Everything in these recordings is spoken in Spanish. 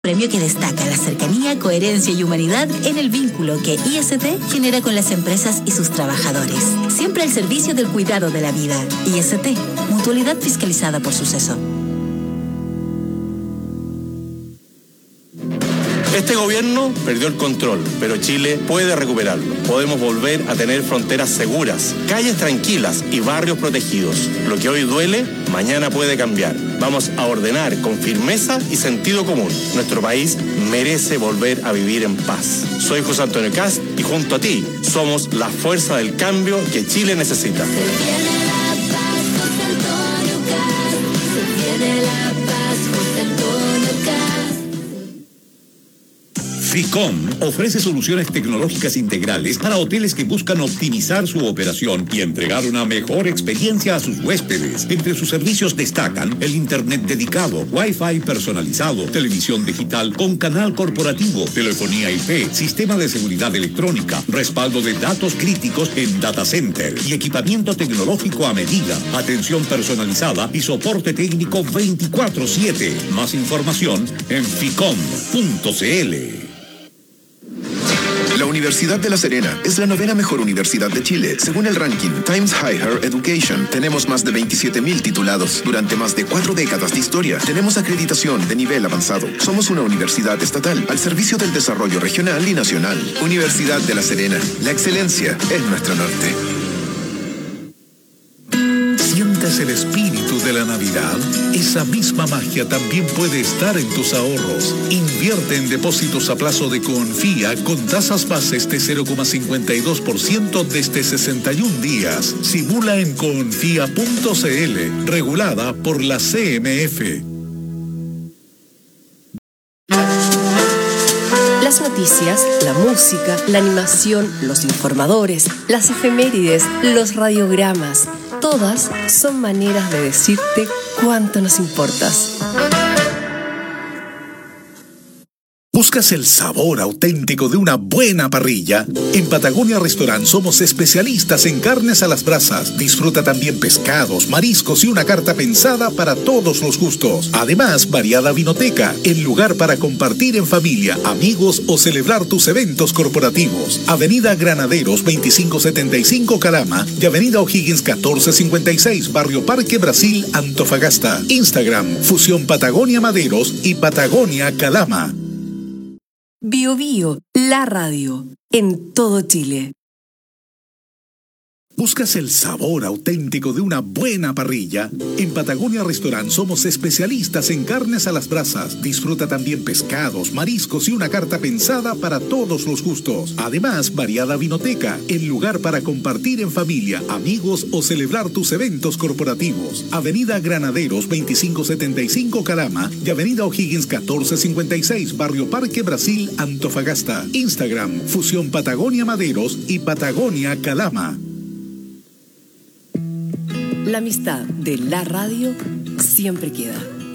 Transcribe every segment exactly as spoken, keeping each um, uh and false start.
Premio que destaca la cercanía, coherencia y humanidad en el vínculo que I S T genera con las empresas y sus trabajadores. Siempre al servicio del cuidado de la vida. I S T, mutualidad fiscalizada por Suceso. Este gobierno perdió el control, pero Chile puede recuperarlo. Podemos volver a tener fronteras seguras, calles tranquilas y barrios protegidos. Lo que hoy duele, mañana puede cambiar. Vamos a ordenar con firmeza y sentido común. Nuestro país merece volver a vivir en paz. Soy José Antonio Kast y junto a ti somos la fuerza del cambio que Chile necesita. Se viene la paz, José Antonio Kast. Se viene la paz, José Antonio Kast. Ficom ofrece soluciones tecnológicas integrales para hoteles que buscan optimizar su operación y entregar una mejor experiencia a sus huéspedes. Entre sus servicios destacan el internet dedicado, Wi-Fi personalizado, televisión digital con canal corporativo, telefonía I P, sistema de seguridad electrónica, respaldo de datos críticos en data center y equipamiento tecnológico a medida, atención personalizada y soporte técnico veinticuatro siete. Más información en ficom punto cl. La Universidad de La Serena es la novena mejor universidad de Chile. Según el ranking Times Higher Education, tenemos más de veintisiete mil titulados. Durante más de cuatro décadas de historia, tenemos acreditación de nivel avanzado. Somos una universidad estatal al servicio del desarrollo regional y nacional. Universidad de La Serena. La excelencia es nuestro norte. ¿Sientes el espíritu de la Navidad? Esa misma magia también puede estar en tus ahorros. Invierte en depósitos a plazo de Confía con tasas bases de cero coma cincuenta y dos por ciento desde sesenta y un días. Simula en confía punto cl, regulada por la C M F. Las noticias, la música, la animación, los informadores, las efemérides, los radiogramas, todas son maneras de decirte cuánto nos importas. ¿Buscas el sabor auténtico de una buena parrilla? En Patagonia Restaurant somos especialistas en carnes a las brasas. Disfruta también pescados, mariscos y una carta pensada para todos los gustos. Además, variada vinoteca, el lugar para compartir en familia, amigos o celebrar tus eventos corporativos. Avenida Granaderos veinticinco setenta y cinco Calama y Avenida O'Higgins catorce cincuenta y seis Barrio Parque Brasil, Antofagasta. Instagram, Fusión Patagonia Maderos y Patagonia Calama. Bio Bio, la radio, en todo Chile. ¿Buscas el sabor auténtico de una buena parrilla? En Patagonia Restaurant somos especialistas en carnes a las brasas. Disfruta también pescados, mariscos y una carta pensada para todos los gustos. Además, variada vinoteca, el lugar para compartir en familia, amigos o celebrar tus eventos corporativos. Avenida Granaderos veinticinco setenta y cinco Calama y Avenida O'Higgins catorce cincuenta y seis Barrio Parque Brasil, Antofagasta. Instagram, Fusión Patagonia Maderos y Patagonia Calama. La amistad de la radio siempre queda.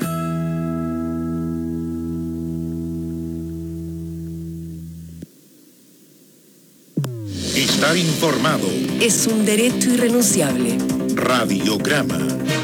Estar informado es un derecho irrenunciable. Radiograma.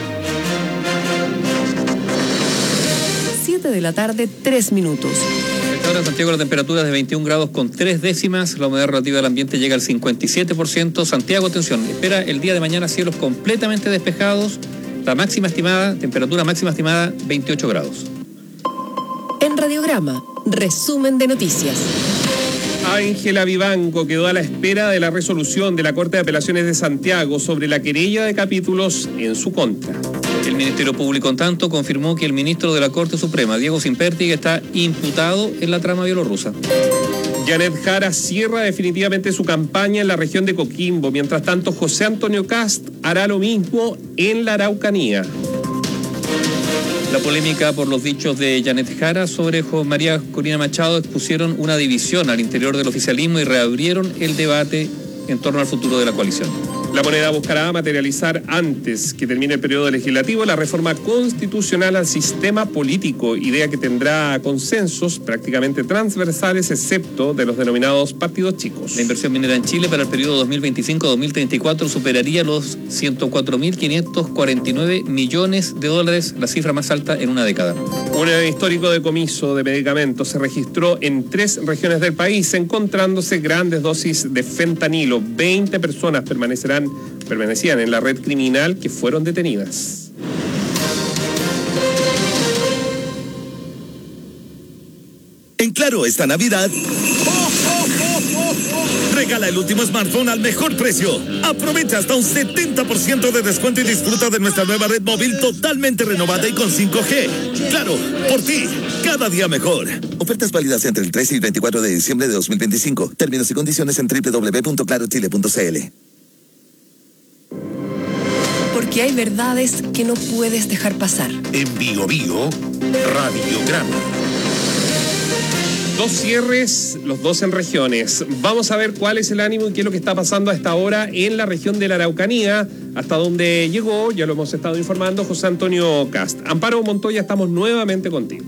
siete de la tarde, tres minutos. Ahora en Santiago la temperatura es de veintiún grados con tres décimas, la humedad relativa del ambiente llega al cincuenta y siete por ciento. Santiago, atención, espera el día de mañana cielos completamente despejados, la máxima estimada, temperatura máxima estimada veintiocho grados. En Radiograma, resumen de noticias. Ángela Vivanco quedó a la espera de la resolución de la Corte de Apelaciones de Santiago sobre la querella de capítulos en su contra. El Ministerio Público, en tanto, confirmó que el ministro de la Corte Suprema, Diego Simpertig, está imputado en la trama bielorrusa. Janet Jara cierra definitivamente su campaña en la región de Coquimbo. Mientras tanto, José Antonio Kast hará lo mismo en la Araucanía. La polémica por los dichos de Janet Jara sobre José María Corina Machado expusieron una división al interior del oficialismo y reabrieron el debate en torno al futuro de la coalición. La moneda buscará materializar antes que termine el periodo legislativo la reforma constitucional al sistema político, idea que tendrá consensos prácticamente transversales, excepto de los denominados partidos chicos. La inversión minera en Chile para el periodo dos mil veinticinco a dos mil treinta y cuatro superaría los ciento cuatro mil quinientos cuarenta y nueve millones de dólares, la cifra más alta en una década. Un histórico decomiso de medicamentos se registró en tres regiones del país, encontrándose grandes dosis de fentanilo. veinte personas permanecerán, permanecían en la red criminal que fueron detenidas. En Claro, esta Navidad, regala el último smartphone al mejor precio. Aprovecha hasta un setenta por ciento de descuento y disfruta de nuestra nueva red móvil totalmente renovada y con cinco G. Claro, por ti, cada día mejor. Ofertas válidas entre el trece y veinticuatro de diciembre de dos mil veinticinco. Términos y condiciones en doble u doble u doble u punto claro chile punto c l. Porque hay verdades que no puedes dejar pasar. En Bio Bio, Radiograma. Dos cierres, los dos en regiones. Vamos a ver cuál es el ánimo y qué es lo que está pasando a esta hora en la región de la Araucanía, hasta donde llegó, ya lo hemos estado informando, José Antonio Cast. Amparo Montoya, estamos nuevamente contigo.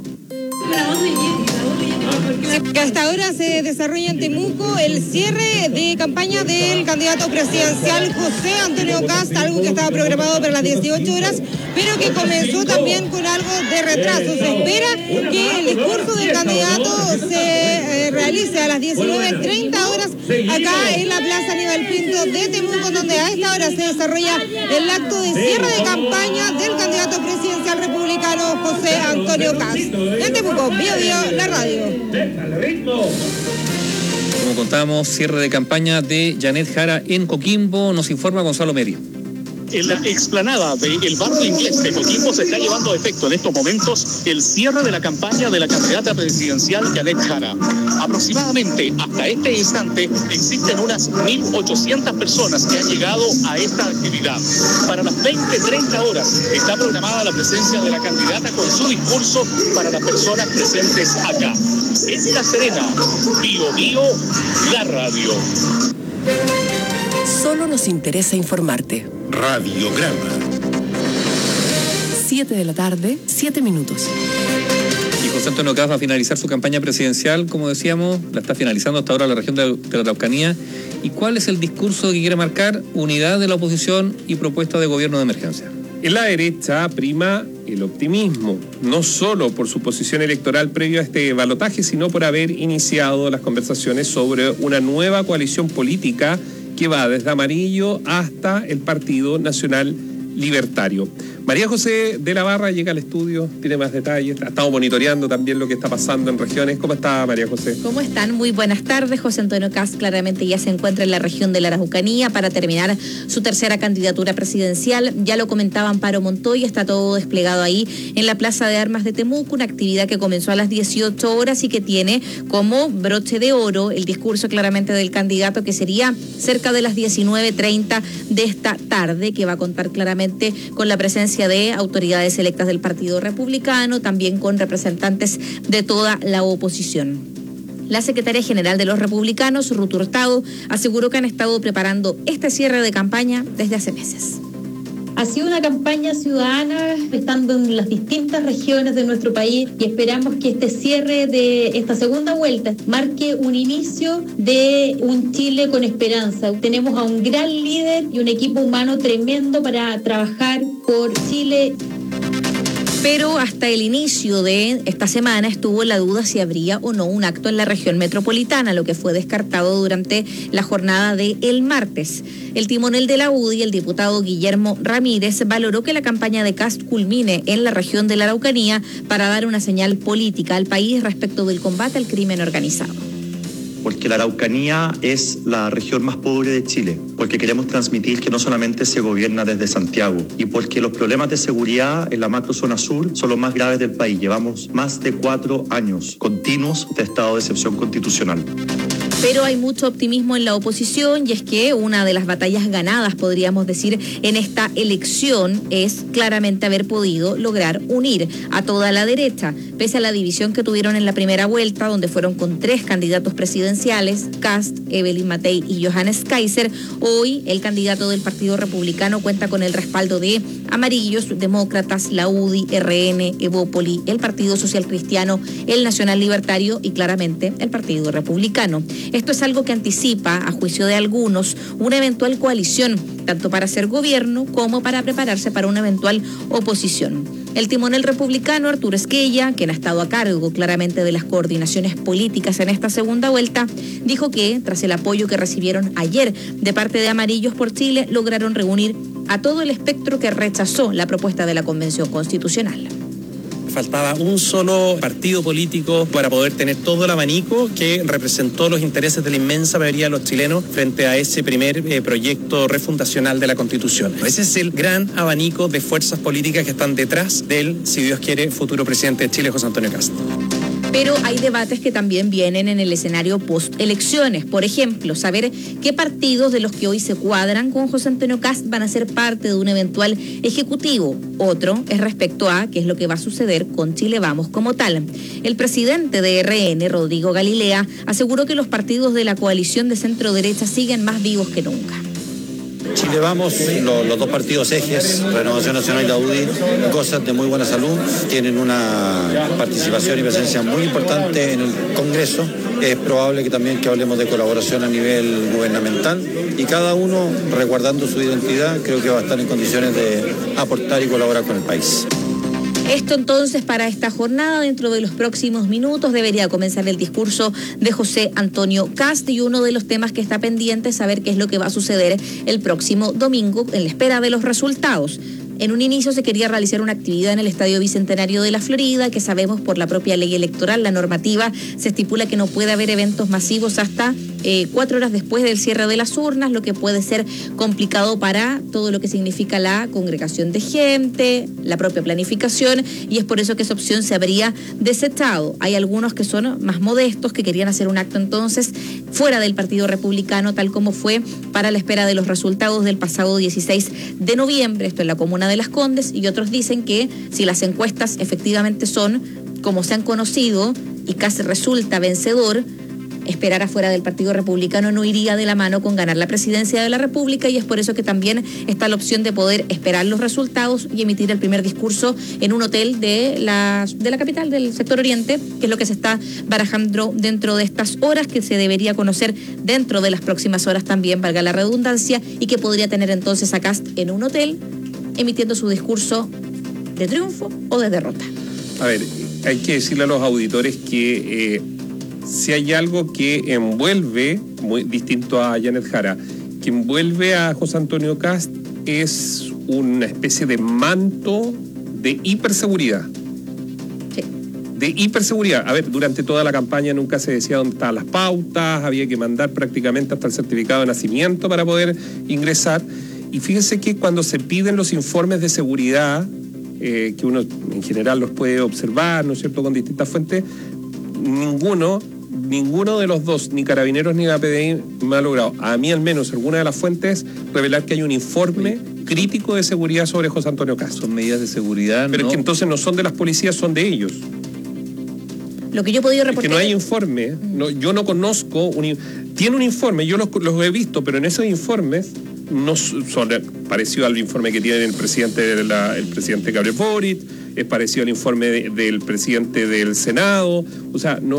Que hasta ahora se desarrolla en Temuco el cierre de campaña del candidato presidencial José Antonio Cast, algo que estaba programado para las dieciocho horas, pero que comenzó también con algo de retraso. Se espera que el discurso del candidato se eh, realice a las diecinueve treinta horas acá en la Plaza Aníbal Pinto de Temuco, donde a esta hora se desarrolla el acto de cierre de campaña del candidato presidencial republicano José Antonio Cast. En Temuco, Bio Bio, la radio. Como contábamos, cierre de campaña de Janet Jara en Coquimbo, nos informa Gonzalo Meri. En la explanada del barrio inglés de Coquimbo se está llevando a efecto en estos momentos el cierre de la campaña de la candidata presidencial Janet Jara. Aproximadamente hasta este instante existen unas mil ochocientas personas que han llegado a esta actividad. Para las veinte treinta horas está programada la presencia de la candidata con su discurso para las personas presentes acá. En La Serena, Bio Bio, la radio. Solo nos interesa informarte. Radiograma. siete de la tarde, siete minutos. Y José Antonio Cast va a finalizar su campaña presidencial, como decíamos, la está finalizando hasta ahora la región de la Araucanía. ¿Y cuál es el discurso que quiere marcar? Unidad de la oposición y propuesta de gobierno de emergencia. En la derecha prima el optimismo, no solo por su posición electoral previo a este balotaje, sino por haber iniciado las conversaciones sobre una nueva coalición política que va desde Amarillo hasta el Partido Nacional Libertario. María José de la Barra llega al estudio, tiene más detalles, ha estado monitoreando también lo que está pasando en regiones. ¿Cómo está, María José? ¿Cómo están? Muy buenas tardes. José Antonio Cast claramente ya se encuentra en la región de la Araucanía para terminar su tercera candidatura presidencial. Ya lo comentaba Amparo Montoya, está todo desplegado ahí en la Plaza de Armas de Temuco, una actividad que comenzó a las dieciocho horas y que tiene como broche de oro el discurso claramente del candidato, que sería cerca de las diecinueve treinta de esta tarde, que va a contar claramente con la presencia de autoridades electas del Partido Republicano, también con representantes de toda la oposición. La secretaria general de los republicanos, Ruth Hurtado, aseguró que han estado preparando este cierre de campaña desde hace meses. Ha sido una campaña ciudadana estando en las distintas regiones de nuestro país y esperamos que este cierre de esta segunda vuelta marque un inicio de un Chile con esperanza. Tenemos a un gran líder y un equipo humano tremendo para trabajar por Chile. Pero hasta el inicio de esta semana estuvo la duda si habría o no un acto en la región metropolitana, lo que fue descartado durante la jornada del martes. El timonel de la U D I, el diputado Guillermo Ramírez, valoró que la campaña de Cast culmine en la región de la Araucanía para dar una señal política al país respecto del combate al crimen organizado. Porque la Araucanía es la región más pobre de Chile, porque queremos transmitir que no solamente se gobierna desde Santiago, y porque los problemas de seguridad en la macrozona sur son los más graves del país. Llevamos más de cuatro años continuos de estado de excepción constitucional. Pero hay mucho optimismo en la oposición, y es que una de las batallas ganadas, podríamos decir, en esta elección es claramente haber podido lograr unir a toda la derecha. Pese a la división que tuvieron en la primera vuelta, donde fueron con tres candidatos presidenciales, Cast, Evelyn Matei y Johannes Kaiser, Hoy el candidato del Partido Republicano cuenta con el respaldo de Amarillos, Demócratas, la U D I, R N, Evópoli, el Partido Social Cristiano, el Nacional Libertario y claramente el Partido Republicano. Esto es algo que anticipa, a juicio de algunos, una eventual coalición, tanto para hacer gobierno como para prepararse para una eventual oposición. El timonel republicano Arturo Esquella, quien ha estado a cargo claramente de las coordinaciones políticas en esta segunda vuelta, dijo que, tras el apoyo que recibieron ayer de parte de Amarillos por Chile, lograron reunir a todo el espectro que rechazó la propuesta de la Convención Constitucional. Faltaba un solo partido político para poder tener todo el abanico que representó los intereses de la inmensa mayoría de los chilenos frente a ese primer eh, proyecto refundacional de la Constitución. Ese es el gran abanico de fuerzas políticas que están detrás del, si Dios quiere, futuro presidente de Chile, José Antonio Kast. Pero hay debates que también vienen en el escenario post-elecciones. Por ejemplo, saber qué partidos de los que hoy se cuadran con José Antonio Kast van a ser parte de un eventual ejecutivo. Otro es respecto a qué es lo que va a suceder con Chile Vamos como tal. El presidente de R N, Rodrigo Galilea, aseguró que los partidos de la coalición de centro-derecha siguen más vivos que nunca. Chile Vamos, lo, los dos partidos ejes, Renovación Nacional y la U D I, gozan de muy buena salud, tienen una participación y presencia muy importante en el Congreso. Es probable que también que hablemos de colaboración a nivel gubernamental y cada uno, resguardando su identidad, creo que va a estar en condiciones de aportar y colaborar con el país. Esto entonces para esta jornada, dentro de los próximos minutos debería comenzar el discurso de José Antonio Kast y uno de los temas que está pendiente es saber qué es lo que va a suceder el próximo domingo en la espera de los resultados. En un inicio se quería realizar una actividad en el Estadio Bicentenario de la Florida, que sabemos por la propia ley electoral, la normativa se estipula que no puede haber eventos masivos hasta eh, cuatro horas después del cierre de las urnas, lo que puede ser complicado para todo lo que significa la congregación de gente, la propia planificación, y es por eso que esa opción se habría desechado. Hay algunos que son más modestos, que querían hacer un acto entonces fuera del Partido Republicano, tal como fue para la espera de los resultados del pasado dieciséis de noviembre, esto en la comuna de Las Condes, y otros dicen que si las encuestas efectivamente son como se han conocido y casi resulta vencedor, esperar afuera del Partido Republicano no iría de la mano con ganar la presidencia de la República, y es por eso que también está la opción de poder esperar los resultados y emitir el primer discurso en un hotel de la, de la capital del sector oriente, que es lo que se está barajando dentro de estas horas, que se debería conocer dentro de las próximas horas también, valga la redundancia, y que podría tener entonces a Kast en un hotel emitiendo su discurso de triunfo o de derrota. A ver, hay que decirle a los auditores que eh, si hay algo que envuelve, muy distinto a Janet Jara, que envuelve a José Antonio Kast es una especie de manto de hiperseguridad. Sí. De hiperseguridad. A ver, durante toda la campaña nunca se decía dónde estaban las pautas, había que mandar prácticamente hasta el certificado de nacimiento para poder ingresar. Y fíjense que cuando se piden los informes de seguridad, eh, que uno en general los puede observar, ¿no es cierto?, con distintas fuentes, ninguno, ninguno de los dos, ni Carabineros ni la P D I, me ha logrado, a mí al menos, alguna de las fuentes, revelar que hay un informe crítico de seguridad sobre José Antonio Kast. Son medidas de seguridad, Pero ¿no? es que entonces no son de las policías, son de ellos. Lo que yo he podido reportar... Es que no hay informe, no, yo no conozco, un, tiene un informe, yo los, los he visto, pero en esos informes no son parecido al informe que tiene el presidente de la, el presidente Gabriel Boric, es parecido al informe de, del presidente del Senado, o sea, no...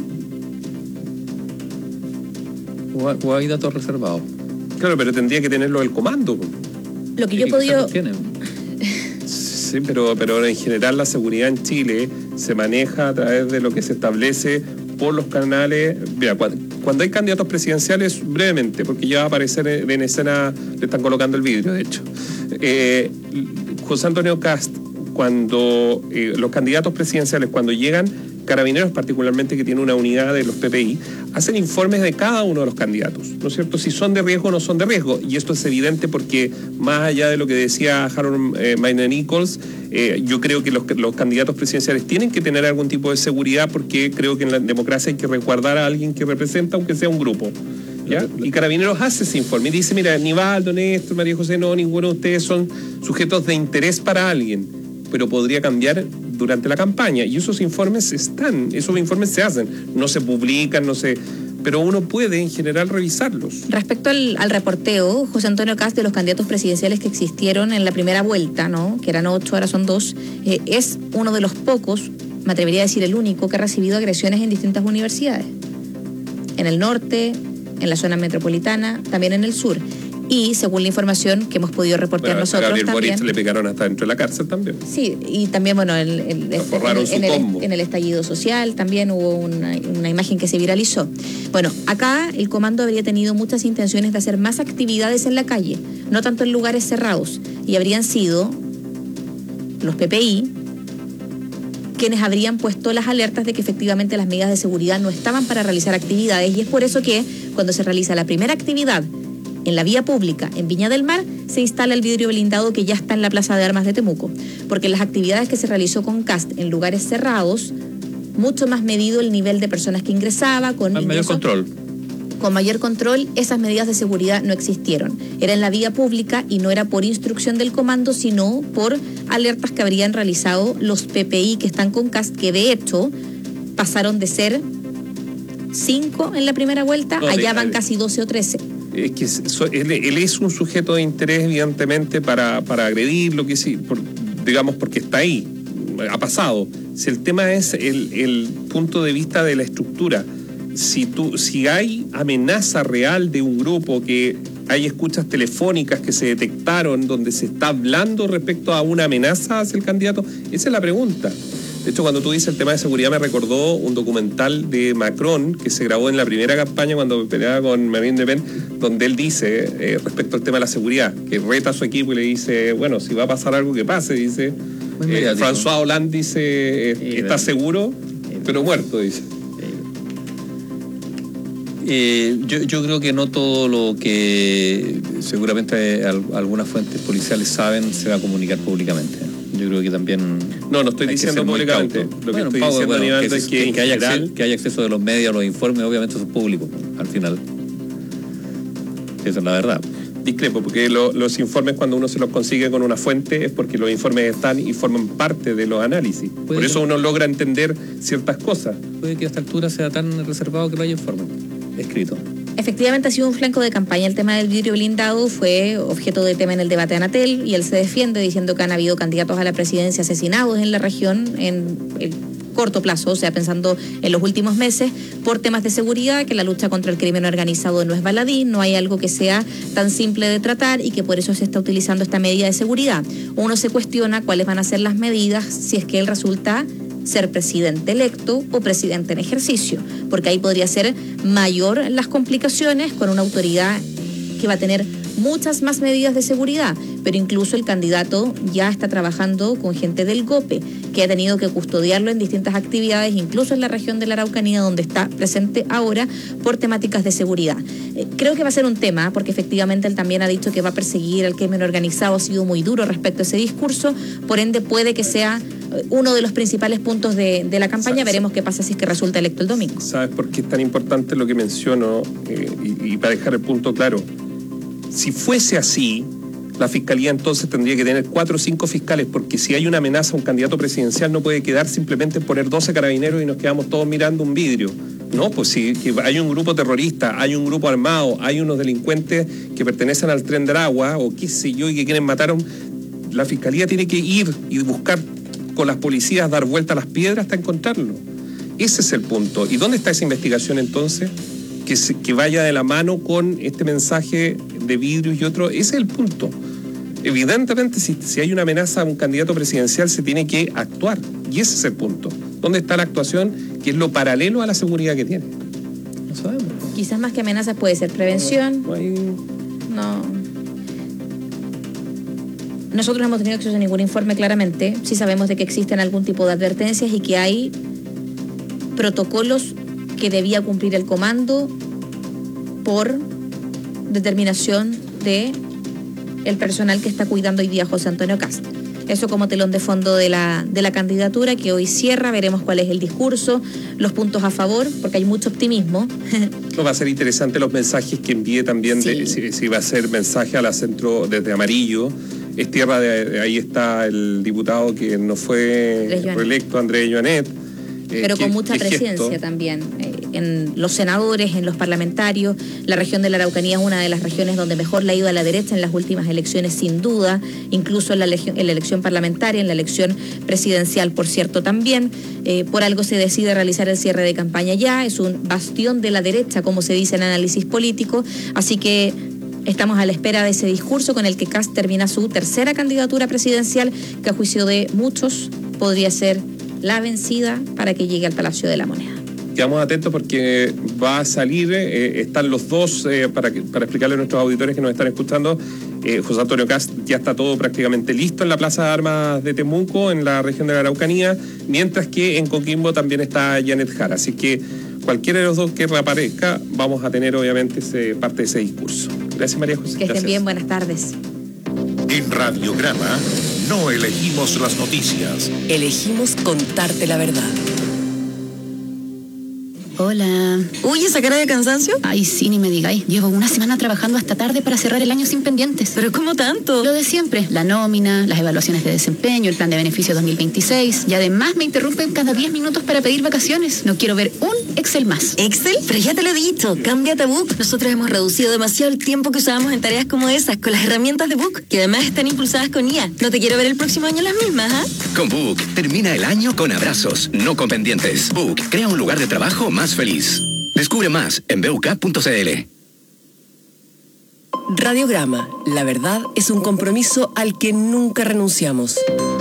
O, o hay datos reservados. Claro, pero tendría que tenerlo el comando. Lo que yo he podido... Sí, pero, pero en general la seguridad en Chile se maneja a través de lo que se establece por los canales. Mira, cuando, cuando hay candidatos presidenciales, brevemente, porque ya va a aparecer en escena, le están colocando el vidrio, de hecho. Eh, José Antonio Kast, cuando eh, los candidatos presidenciales, cuando llegan, Carabineros particularmente, que tiene una unidad de los P P I, hacen informes de cada uno de los candidatos, ¿no es cierto?, si son de riesgo o no son de riesgo, y esto es evidente porque más allá de lo que decía Harold eh, Mayne Nichols, eh, yo creo que los, los candidatos presidenciales tienen que tener algún tipo de seguridad, porque creo que en la democracia hay que resguardar a alguien que representa, aunque sea un grupo, ¿ya? Y Carabineros hace ese informe y dice, mira, Nivaldo, Néstor, María José, no, ninguno de ustedes son sujetos de interés para alguien, pero podría cambiar durante la campaña, y esos informes están, esos informes se hacen, no se publican, no se... pero uno puede en general revisarlos. Respecto al, al reporteo, José Antonio Kast, de los candidatos presidenciales que existieron en la primera vuelta, ¿no?, que eran ocho, ahora son dos, eh, es uno de los pocos, me atrevería a decir el único, que ha recibido agresiones en distintas universidades. En el norte, en la zona metropolitana, también en el sur. Y según la información que hemos podido reportear bueno, nosotros a Gabriel también... Boric le pegaron hasta dentro de la cárcel también. Sí, y también, bueno, el, el, el, forraron en, su el, combo. en el estallido social también hubo una, una imagen que se viralizó. Bueno, acá el comando habría tenido muchas intenciones de hacer más actividades en la calle, no tanto en lugares cerrados, y habrían sido los P P I quienes habrían puesto las alertas de que efectivamente las medidas de seguridad no estaban para realizar actividades, y es por eso que cuando se realiza la primera actividad en la vía pública, en Viña del Mar, se instala el vidrio blindado que ya está en la Plaza de Armas de Temuco, porque en las actividades que se realizó con Kast en lugares cerrados, mucho más medido el nivel de personas que ingresaba, con Más mayor control. Con mayor control, esas medidas de seguridad no existieron. Era en la vía pública y no era por instrucción del comando, sino por alertas que habrían realizado los P P I que están con Kast, que de hecho pasaron de ser cinco en la primera vuelta, No, allá de- van casi doce o trece. Es que so- él, él es un sujeto de interés, evidentemente, para, para agredir lo que sí, por- digamos, porque está ahí, ha pasado. Si el tema es el, el punto de vista de la estructura, si, tú, si hay amenaza real de un grupo, que hay escuchas telefónicas que se detectaron donde se está hablando respecto a una amenaza hacia el candidato, esa es la pregunta. De hecho, cuando tú dices el tema de seguridad, me recordó un documental de Macron que se grabó en la primera campaña cuando peleaba con Marine Le Pen, donde él dice, eh, respecto al tema de la seguridad, que reta a su equipo y le dice, bueno, si va a pasar algo, que pase, dice. Eh, François Hollande dice, eh, está seguro, pero muerto, dice. Eh, yo, yo creo que no todo lo que seguramente al- algunas fuentes policiales saben se va a comunicar públicamente. Yo creo que también... No, no estoy hay que diciendo ser muy públicamente. cauto. Lo que Bueno, estoy Pablo, diciendo, bueno, Aníbal, que, es que en que haya general- acceso, que haya acceso de los medios a los informes, obviamente son públicos, al final. Esa es la verdad. Discrepo, porque lo- los informes, cuando uno se los consigue con una fuente, es porque los informes están y forman parte de los análisis. Por Puede eso que- uno logra entender ciertas cosas. Puede que a esta altura sea tan reservado que no haya informe escrito. Efectivamente ha sido un flanco de campaña. El tema del vidrio blindado fue objeto de tema en el debate de Anatel, y él se defiende diciendo que han habido candidatos a la presidencia asesinados en la región en el corto plazo, o sea, pensando en los últimos meses, por temas de seguridad, que la lucha contra el crimen organizado no es baladí, no hay algo que sea tan simple de tratar, y que por eso se está utilizando esta medida de seguridad. Uno se cuestiona cuáles van a ser las medidas si es que él resulta ser presidente electo o presidente en ejercicio, porque ahí podría ser mayor las complicaciones con una autoridad que va a tener muchas más medidas de seguridad, pero incluso el candidato ya está trabajando con gente del GOPE, que ha tenido que custodiarlo en distintas actividades, incluso en la región de la Araucanía, donde está presente ahora por temáticas de seguridad. Eh, creo que va a ser un tema, porque efectivamente él también ha dicho que va a perseguir al crimen organizado, ha sido muy duro respecto a ese discurso, por ende puede que sea eh, uno de los principales puntos de, de la campaña. Veremos qué pasa si es que resulta electo el domingo. ¿Sabes por qué es tan importante lo que menciono? Eh, y, y para dejar el punto claro, si fuese así, la fiscalía entonces tendría que tener cuatro o cinco fiscales, porque si hay una amenaza a un candidato presidencial no puede quedar simplemente en poner doce carabineros y nos quedamos todos mirando un vidrio. No, pues si que hay un grupo terrorista, hay un grupo armado, hay unos delincuentes que pertenecen al Tren del Agua o qué sé yo y que quieren matar a un... La fiscalía tiene que ir y buscar con las policías, dar vuelta a las piedras hasta encontrarlo. Ese es el punto. ¿Y dónde está esa investigación entonces? Que, se, que vaya de la mano con este mensaje de vidrios y otro. Ese es el punto. Evidentemente, si, si hay una amenaza a un candidato presidencial, se tiene que actuar. Y ese es el punto. ¿Dónde está la actuación? Que es lo paralelo a la seguridad que tiene. No sabemos. Quizás más que amenazas puede ser prevención. No hay... No. Nosotros no hemos tenido acceso a ningún informe, claramente. Sí sabemos de que existen algún tipo de advertencias y que hay protocolos que debía cumplir el comando por determinación de el personal que está cuidando hoy día a José Antonio Kast. Eso como telón de fondo de la, de la candidatura que hoy cierra. Veremos cuál es el discurso, los puntos a favor, porque hay mucho optimismo. No, va a ser interesante los mensajes que envíe también, Sí. de, si, si va a ser mensaje a la centro desde Amarillo. Es tierra de, de ahí está el diputado que no fue Andrés Joanet. reelecto, Andrés Joanet. Eh, Pero qué- con mucha qué gesto. presencia también. Eh, en los senadores, en los parlamentarios. La región de la Araucanía es una de las regiones donde mejor le ha ido a la derecha en las últimas elecciones, sin duda, incluso en la, en la elección parlamentaria, en la elección presidencial, por cierto, también. Eh, por algo se decide realizar el cierre de campaña ya, es un bastión de la derecha, como se dice en análisis político, así que estamos a la espera de ese discurso con el que Kast termina su tercera candidatura presidencial, que a juicio de muchos podría ser la vencida para que llegue al Palacio de la Moneda. Quedamos atentos porque va a salir, eh, están los dos, eh, para, que, para explicarle a nuestros auditores que nos están escuchando, eh, José Antonio Kast ya está todo prácticamente listo en la Plaza de Armas de Temuco, en la región de la Araucanía, mientras que en Coquimbo también está Janet Jara, así que cualquiera de los dos que reaparezca, vamos a tener obviamente ese, parte de ese discurso. Gracias, María José. Que estén Gracias. bien, buenas tardes. En Radiograma no elegimos las noticias. Elegimos contarte la verdad. Hola. Uy, ¿esa cara de cansancio? Ay, sí, ni me digáis. Llevo una semana trabajando hasta tarde para cerrar el año sin pendientes. ¿Pero cómo tanto? Lo de siempre. La nómina, las evaluaciones de desempeño, el plan de beneficio dos mil veintiséis. Y además me interrumpen cada diez minutos para pedir vacaciones. No quiero ver un Excel más. ¿Excel? Pero ya te lo he dicho. Cámbiate a Book. Nosotros hemos reducido demasiado el tiempo que usábamos en tareas como esas con las herramientas de Book, que además están impulsadas con I A. No te quiero ver el próximo año las mismas, ¿ah? ¿eh? Con Book, termina el año con abrazos, no con pendientes. Book, crea un lugar de trabajo más feliz. Descubre más en b u k punto c l. Radiograma. La verdad es un compromiso al que nunca renunciamos.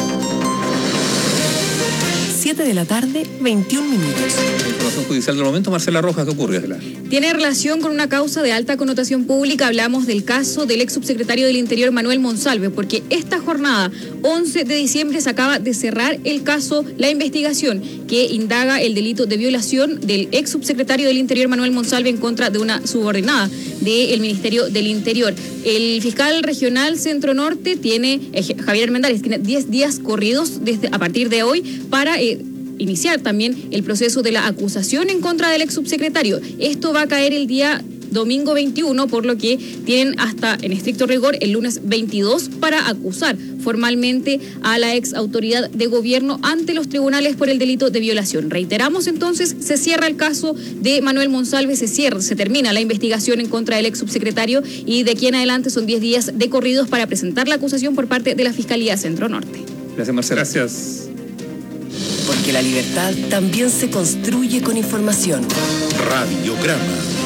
siete de la tarde, veintiún minutos. Información judicial del momento, Marcela Rojas, ¿qué ocurre? Tiene relación con una causa de alta connotación pública. Hablamos del caso del ex subsecretario del Interior, Manuel Monsalve, porque esta jornada, once de diciembre, se acaba de cerrar el caso, la investigación que indaga el delito de violación del ex subsecretario del Interior, Manuel Monsalve, en contra de una subordinada del Ministerio del Interior. El fiscal regional Centro Norte tiene, eh, Javier Armendáriz, tiene diez días corridos desde a partir de hoy para eh, iniciar también el proceso de la acusación en contra del ex subsecretario. Esto va a caer el día domingo veintiuno, por lo que tienen hasta, en estricto rigor, el lunes veintidós para acusar formalmente a la ex autoridad de gobierno ante los tribunales por el delito de violación. Reiteramos entonces, se cierra el caso de Manuel Monsalve, se cierra, se termina la investigación en contra del ex subsecretario y de aquí en adelante son diez días de corridos para presentar la acusación por parte de la Fiscalía Centro Norte. Gracias, Marcela. Gracias. Porque la libertad también se construye con información. Radiograma.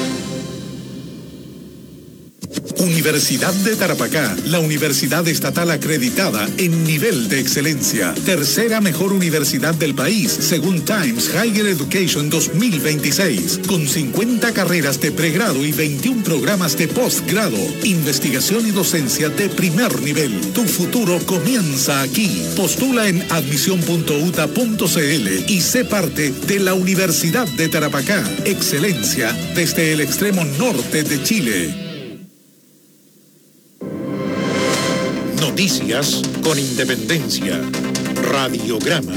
Universidad de Tarapacá, la universidad estatal acreditada en nivel de excelencia. Tercera mejor universidad del país, según Times Higher Education dos mil veintiséis. Con cincuenta carreras de pregrado y veintiún programas de posgrado. Investigación y docencia de primer nivel. Tu futuro comienza aquí. Postula en admisión punto u t a punto c l y sé parte de la Universidad de Tarapacá. Excelencia desde el extremo norte de Chile. Noticias con independencia. Radiograma.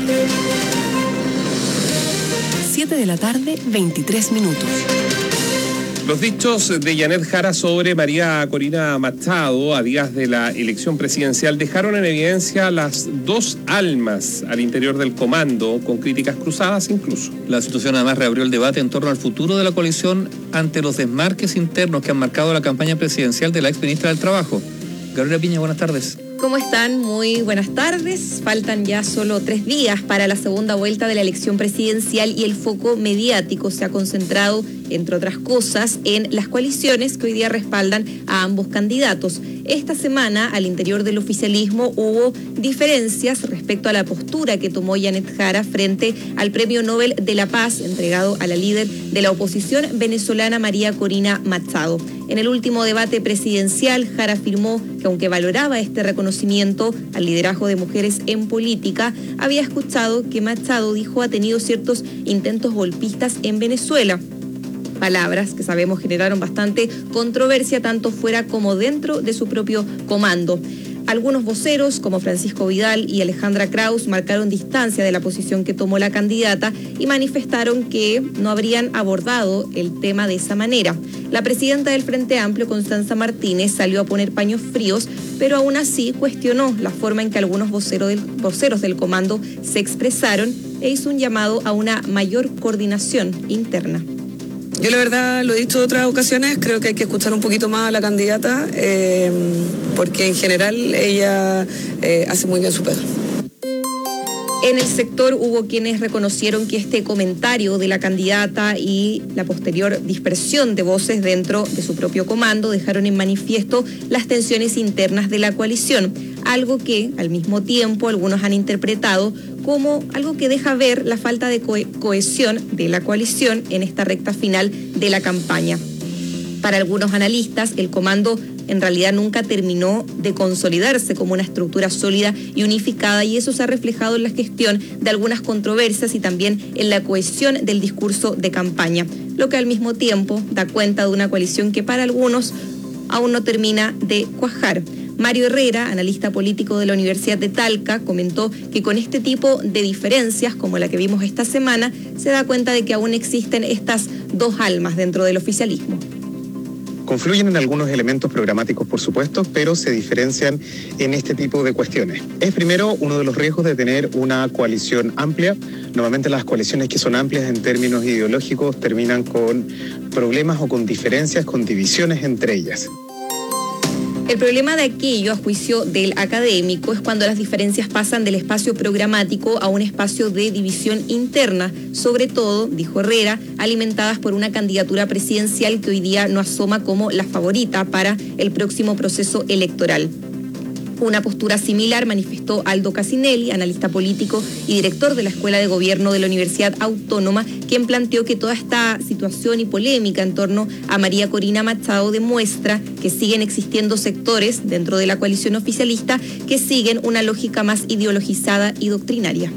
siete de la tarde, veintitrés minutos. Los dichos de Janet Jara sobre María Corina Machado a días de la elección presidencial dejaron en evidencia las dos almas al interior del comando, con críticas cruzadas incluso. La situación además reabrió el debate en torno al futuro de la coalición ante los desmarques internos que han marcado la campaña presidencial de la exministra del Trabajo. Gabriela Piña, buenas tardes. ¿Cómo están? Muy buenas tardes. Faltan ya solo tres días para la segunda vuelta de la elección presidencial y el foco mediático se ha concentrado, entre otras cosas, en las coaliciones que hoy día respaldan a ambos candidatos. Esta semana, al interior del oficialismo, hubo diferencias respecto a la postura que tomó Janet Jara frente al Premio Nobel de la Paz entregado a la líder de la oposición venezolana, María Corina Machado. En el último debate presidencial, Jara afirmó que aunque valoraba este reconocimiento al liderazgo de mujeres en política, había escuchado que Machado dijo ha tenido ciertos intentos golpistas en Venezuela. Palabras que sabemos generaron bastante controversia tanto fuera como dentro de su propio comando. Algunos voceros, como Francisco Vidal y Alejandra Kraus, marcaron distancia de la posición que tomó la candidata y manifestaron que no habrían abordado el tema de esa manera. La presidenta del Frente Amplio, Constanza Martínez, salió a poner paños fríos, pero aún así cuestionó la forma en que algunos voceros del, voceros del comando se expresaron e hizo un llamado a una mayor coordinación interna. Yo la verdad lo he dicho en otras ocasiones, creo que hay que escuchar un poquito más a la candidata, eh, porque en general ella eh, hace muy bien su pega. En el sector hubo quienes reconocieron que este comentario de la candidata y la posterior dispersión de voces dentro de su propio comando dejaron en manifiesto las tensiones internas de la coalición, algo que al mismo tiempo algunos han interpretado como algo que deja ver la falta de co- cohesión de la coalición en esta recta final de la campaña. Para algunos analistas, el comando en realidad nunca terminó de consolidarse como una estructura sólida y unificada, y eso se ha reflejado en la gestión de algunas controversias y también en la cohesión del discurso de campaña, lo que al mismo tiempo da cuenta de una coalición que para algunos aún no termina de cuajar. Mario Herrera, analista político de la Universidad de Talca, comentó que con este tipo de diferencias, como la que vimos esta semana, se da cuenta de que aún existen estas dos almas dentro del oficialismo. Confluyen en algunos elementos programáticos, por supuesto, pero se diferencian en este tipo de cuestiones. Es primero uno de los riesgos de tener una coalición amplia. Normalmente las coaliciones que son amplias en términos ideológicos terminan con problemas o con diferencias, con divisiones entre ellas. El problema de aquello, a juicio del académico, es cuando las diferencias pasan del espacio programático a un espacio de división interna, sobre todo, dijo Herrera, alimentadas por una candidatura presidencial que hoy día no asoma como la favorita para el próximo proceso electoral. Una postura similar manifestó Aldo Casinelli, analista político y director de la Escuela de Gobierno de la Universidad Autónoma, quien planteó que toda esta situación y polémica en torno a María Corina Machado demuestra que siguen existiendo sectores dentro de la coalición oficialista que siguen una lógica más ideologizada y doctrinaria.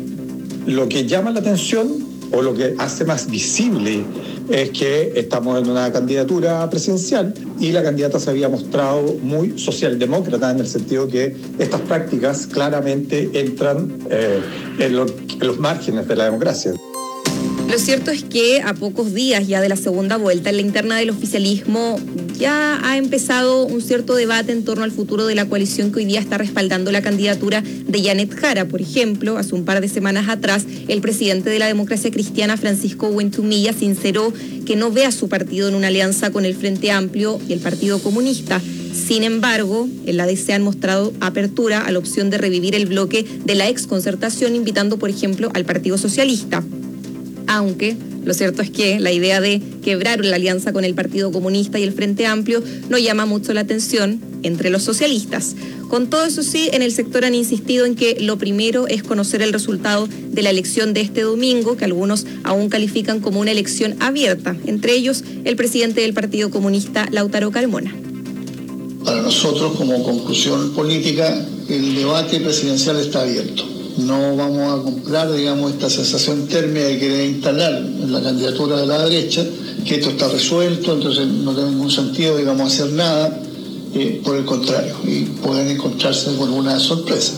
Lo que llama la atención o lo que hace más visible es que estamos en una candidatura presidencial y la candidata se había mostrado muy socialdemócrata en el sentido que estas prácticas claramente entran eh, en, lo, en los márgenes de la democracia. Lo cierto es que a pocos días ya de la segunda vuelta, en la interna del oficialismo ya ha empezado un cierto debate en torno al futuro de la coalición que hoy día está respaldando la candidatura de Janet Jara. Por ejemplo, hace un par de semanas atrás, el presidente de la Democracia Cristiana, Francisco Huentumilla, sinceró que no ve a su partido en una alianza con el Frente Amplio y el Partido Comunista. Sin embargo, en la D C han mostrado apertura a la opción de revivir el bloque de la exconcertación, invitando, por ejemplo, al Partido Socialista. Aunque lo cierto es que la idea de quebrar la alianza con el Partido Comunista y el Frente Amplio no llama mucho la atención entre los socialistas. Con todo eso sí, en el sector han insistido en que lo primero es conocer el resultado de la elección de este domingo, que algunos aún califican como una elección abierta, entre ellos el presidente del Partido Comunista, Lautaro Carmona. Para nosotros, como conclusión política, el debate presidencial está abierto. No vamos a comprar, digamos, esta sensación térmica de querer instalar en la candidatura de la derecha, que esto está resuelto, entonces no tiene ningún sentido, digamos, hacer nada, eh, por el contrario, y pueden encontrarse con una sorpresa.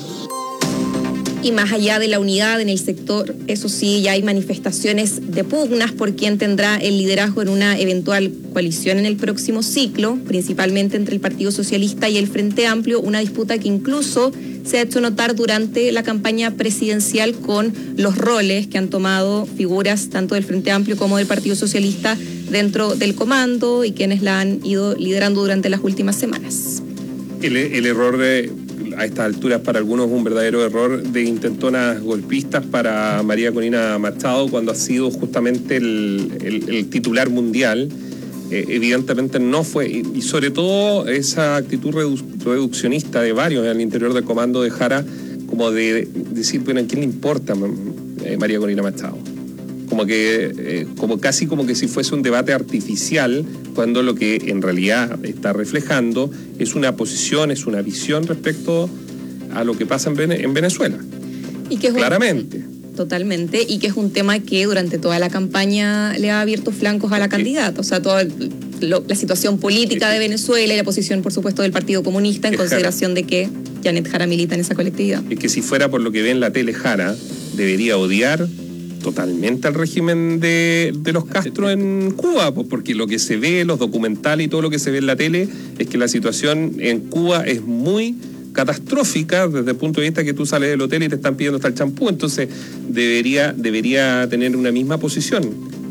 Y más allá de la unidad en el sector, eso sí, ya hay manifestaciones de pugnas por quién tendrá el liderazgo en una eventual coalición en el próximo ciclo, principalmente entre el Partido Socialista y el Frente Amplio, una disputa que incluso se ha hecho notar durante la campaña presidencial con los roles que han tomado figuras tanto del Frente Amplio como del Partido Socialista dentro del comando y quienes la han ido liderando durante las últimas semanas. El, el error de, a estas alturas para algunos, un verdadero error de intentonas golpistas para María Corina Machado cuando ha sido justamente el, el, el titular mundial. Eh, evidentemente no fue, y, y sobre todo esa actitud redu reduccionista de varios al interior del comando de Jara, como de, de decir, bueno, ¿a quién le importa eh, María Corina Machado? Como que, eh, como casi como que si fuese un debate artificial, cuando lo que en realidad está reflejando es una posición, es una visión respecto a lo que pasa en, Vene en Venezuela. Y que es claramente. Un... Totalmente, y que es un tema que durante toda la campaña le ha abierto flancos a la candidata, o sea, toda lo, la situación política de Venezuela y la posición, por supuesto, del Partido Comunista en consideración de que Janet Jara milita en esa colectividad. Es que si fuera por lo que ve en la tele Jara, debería odiar totalmente al régimen de, de los Castro en Cuba, pues porque lo que se ve, los documentales y todo lo que se ve en la tele, es que la situación en Cuba es muy catastrófica desde el punto de vista que tú sales del hotel y te están pidiendo hasta el champú, entonces debería, debería tener una misma posición.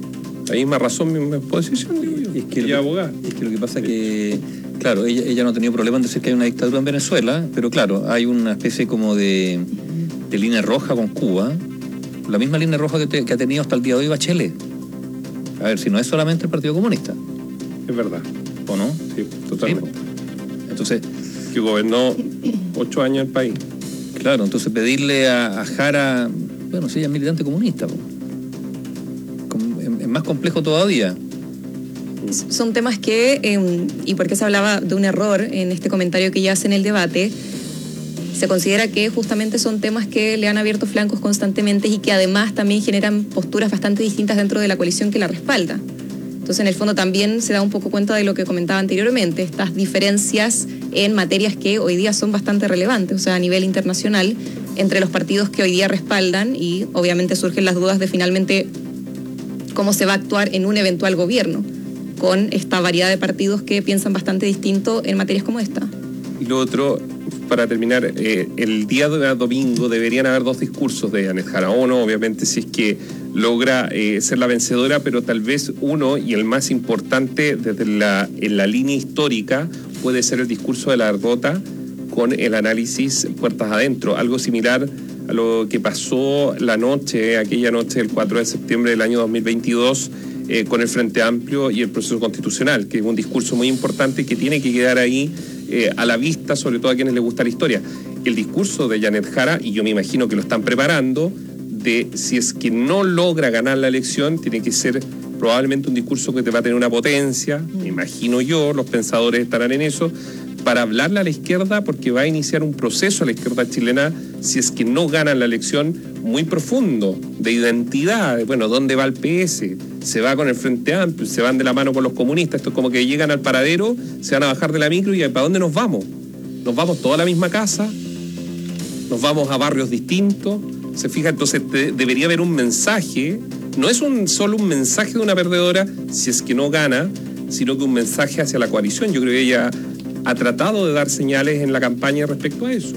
La misma razón, misma posición, digo yo. Es que ella abogada. Es que lo que pasa es que, claro, ella, ella no ha tenido problema en decir que hay una dictadura en Venezuela, pero claro, hay una especie como de, de línea roja con Cuba, la misma línea roja que, te, que ha tenido hasta el día de hoy Bachelet. A ver, si no es solamente el Partido Comunista. Es verdad. ¿O no? Sí, totalmente. Sí. Entonces... Que gobernó ocho años el país. Claro, entonces pedirle a, a Jara, bueno, si ella es militante comunista, po. Es más complejo todavía. Son temas que, eh, y porque se hablaba de un error en este comentario que ella hace en el debate, se considera que justamente son temas que le han abierto flancos constantemente y que además también generan posturas bastante distintas dentro de la coalición que la respalda. Entonces, en el fondo también se da un poco cuenta de lo que comentaba anteriormente, estas diferencias en materias que hoy día son bastante relevantes, o sea, a nivel internacional, entre los partidos que hoy día respaldan, y obviamente surgen las dudas de finalmente cómo se va a actuar en un eventual gobierno, con esta variedad de partidos que piensan bastante distinto en materias como esta. Y lo otro, para terminar, eh, el día de domingo deberían haber dos discursos de Janet Jara. Uno, obviamente, si es que logra eh, ser la vencedora, pero tal vez uno, y el más importante desde la, en la línea histórica, puede ser el discurso de la derrota con el análisis puertas adentro, algo similar a lo que pasó la noche, aquella noche del cuatro de septiembre del año dos mil veintidós, eh, con el Frente Amplio y el proceso constitucional, que es un discurso muy importante que tiene que quedar ahí eh, a la vista, sobre todo a quienes les gusta la historia. El discurso de Janet Jara, y yo me imagino que lo están preparando, de si es que no logra ganar la elección, tiene que ser probablemente un discurso que te va a tener una potencia, me imagino yo, los pensadores estarán en eso, para hablarle a la izquierda, porque va a iniciar un proceso a la izquierda chilena, si es que no ganan la elección, muy profundo, de identidad, de, bueno, ¿dónde va el P S? Se va con el Frente Amplio, se van de la mano con los comunistas, esto es como que llegan al paradero, se van a bajar de la micro y ¿para dónde nos vamos? Nos vamos todos a la misma casa, nos vamos a barrios distintos, se fija, entonces te, debería haber un mensaje, no es un, solo un mensaje de una perdedora, si es que no gana, sino que un mensaje hacia la coalición. Yo creo que ella ha tratado de dar señales en la campaña respecto a eso.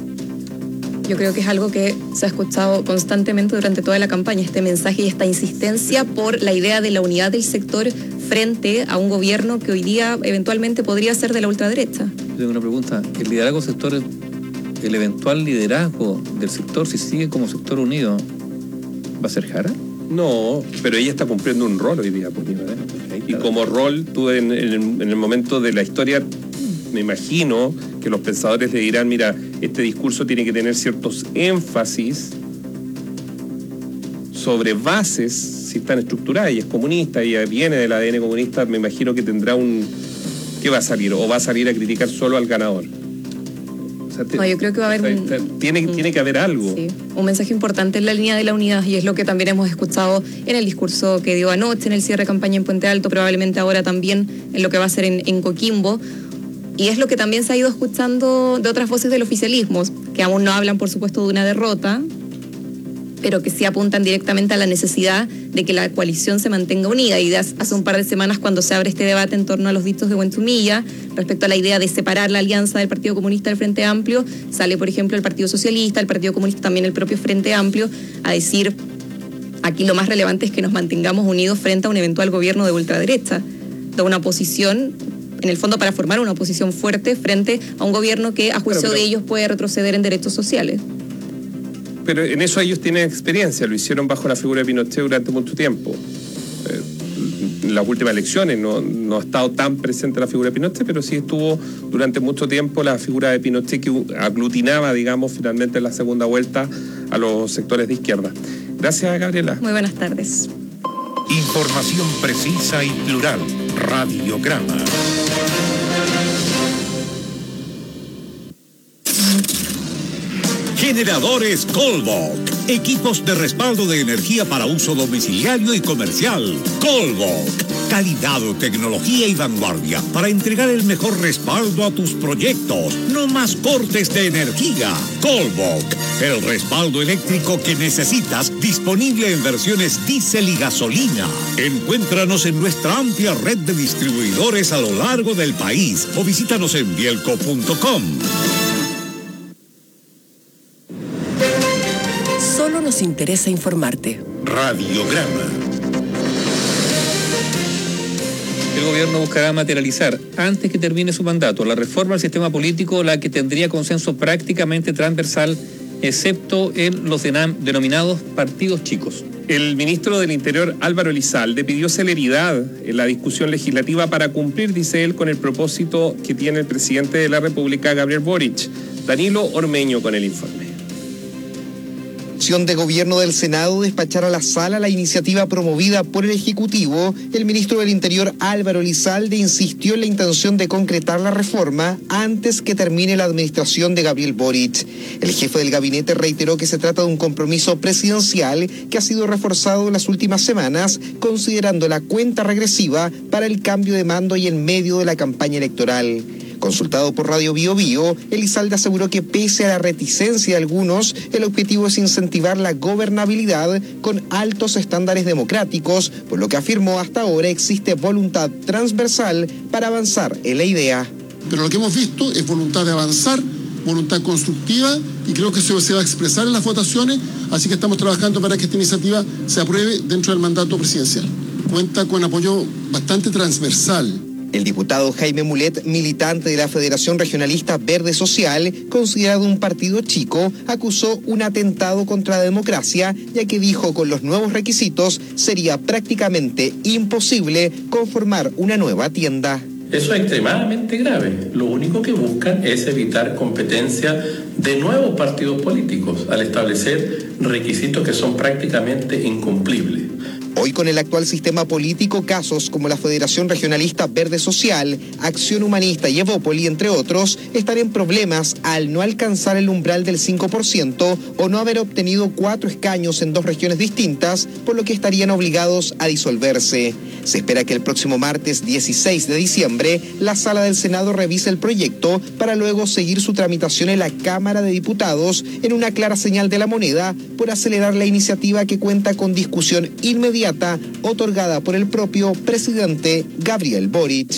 Yo creo que es algo que se ha escuchado constantemente durante toda la campaña, este mensaje y esta insistencia por la idea de la unidad del sector frente a un gobierno que hoy día eventualmente podría ser de la ultraderecha. Tengo una pregunta, ¿el liderazgo sector, el eventual liderazgo del sector, si sigue como sector unido, va a ser Jara? No, pero ella está cumpliendo un rol hoy día, pues, y como rol, tú en, en, en el momento de la historia, me imagino que los pensadores le dirán, mira, este discurso tiene que tener ciertos énfasis sobre bases, si están estructuradas, ella es comunista, ella viene del A D N comunista, me imagino que tendrá un... ¿Qué va a salir? ¿O va a salir a criticar solo al ganador? O sea, te, no, yo creo que va a haber o sea, un... Tiene, un, tiene que haber algo. Sí, un mensaje importante en la línea de la unidad, y es lo que también hemos escuchado en el discurso que dio anoche, en el cierre de campaña en Puente Alto, probablemente ahora también en lo que va a ser en, en Coquimbo. Y es lo que también se ha ido escuchando de otras voces del oficialismo, que aún no hablan, por supuesto, de una derrota, pero que sí apuntan directamente a la necesidad de que la coalición se mantenga unida. Y hace un par de semanas, cuando se abre este debate en torno a los dichos de Huentumilla, respecto a la idea de separar la alianza del Partido Comunista del Frente Amplio, sale, por ejemplo, el Partido Socialista, el Partido Comunista, también el propio Frente Amplio, a decir, aquí lo más relevante es que nos mantengamos unidos frente a un eventual gobierno de ultraderecha, de una oposición, en el fondo para formar una oposición fuerte frente a un gobierno que a juicio pero, pero, de ellos puede retroceder en derechos sociales. Pero en eso ellos tienen experiencia, lo hicieron bajo la figura de Pinochet durante mucho tiempo. Eh, en las últimas elecciones no, no ha estado tan presente la figura de Pinochet, pero sí estuvo durante mucho tiempo la figura de Pinochet que aglutinaba, digamos, finalmente en la segunda vuelta a los sectores de izquierda. Gracias, Gabriela. Muy buenas tardes. Información precisa y plural. Radiograma. Generadores Colbok. Equipos de respaldo de energía para uso domiciliario y comercial. Colbok. Calidad, tecnología y vanguardia para entregar el mejor respaldo a tus proyectos. No más cortes de energía. Colbok. El respaldo eléctrico que necesitas, disponible en versiones diésel y gasolina. Encuéntranos en nuestra amplia red de distribuidores a lo largo del país o visítanos en bielco punto com. Solo nos interesa informarte. Radiograma. gobierno buscará materializar, antes que termine su mandato, la reforma al sistema político, la que tendría consenso prácticamente transversal, excepto en los denominados partidos chicos. El ministro del Interior, Álvaro Elizalde, pidió celeridad en la discusión legislativa para cumplir, dice él, con el propósito que tiene el presidente de la República, Gabriel Boric. Danilo Ormeño con el informe. De gobierno del Senado despachar a la sala la iniciativa promovida por el Ejecutivo, el ministro del Interior Álvaro Elizalde insistió en la intención de concretar la reforma antes que termine la administración de Gabriel Boric. El jefe del gabinete reiteró que se trata de un compromiso presidencial que ha sido reforzado en las últimas semanas, considerando la cuenta regresiva para el cambio de mando y en medio de la campaña electoral. Consultado por Radio Bio Bio, Elizalde aseguró que pese a la reticencia de algunos, el objetivo es incentivar la gobernabilidad con altos estándares democráticos, por lo que afirmó hasta ahora existe voluntad transversal para avanzar en la idea. Pero lo que hemos visto es voluntad de avanzar, voluntad constructiva, y creo que eso se va a expresar en las votaciones, así que estamos trabajando para que esta iniciativa se apruebe dentro del mandato presidencial. Cuenta con apoyo bastante transversal. El diputado Jaime Mulet, militante de la Federación Regionalista Verde Social, considerado un partido chico, acusó un atentado contra la democracia, ya que dijo con los nuevos requisitos sería prácticamente imposible conformar una nueva tienda. Eso es extremadamente grave. Lo único que buscan es evitar competencia de nuevos partidos políticos al establecer requisitos que son prácticamente incumplibles. Hoy, con el actual sistema político, casos como la Federación Regionalista Verde Social, Acción Humanista y Evópoli, entre otros, están en problemas al no alcanzar el umbral del cinco por ciento o no haber obtenido cuatro escaños en dos regiones distintas, por lo que estarían obligados a disolverse. Se espera que el próximo martes dieciséis de diciembre la Sala del Senado revise el proyecto para luego seguir su tramitación en la Cámara de Diputados, en una clara señal de la moneda por acelerar la iniciativa que cuenta con discusión inmediata otorgada por el propio presidente Gabriel Boric.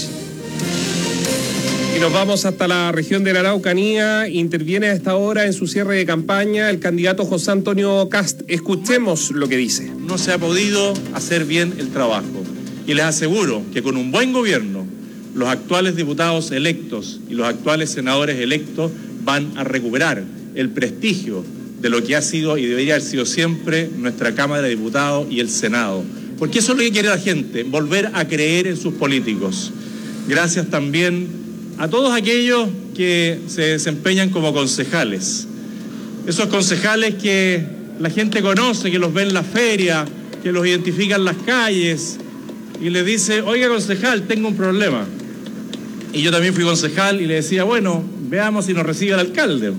Y nos vamos hasta la región de la Araucanía. Interviene a esta hora en su cierre de campaña el candidato José Antonio Kast. Escuchemos lo que dice. No se ha podido hacer bien el trabajo. Y les aseguro que con un buen gobierno, los actuales diputados electos y los actuales senadores electos van a recuperar el prestigio de lo que ha sido y debería haber sido siempre nuestra Cámara de Diputados y el Senado. Porque eso es lo que quiere la gente, volver a creer en sus políticos. Gracias también a todos aquellos que se desempeñan como concejales. Esos concejales que la gente conoce, que los ve en la feria, que los identifica en las calles y les dice, oiga concejal, tengo un problema. Y yo también fui concejal y le decía, bueno, veamos si nos recibe el alcalde.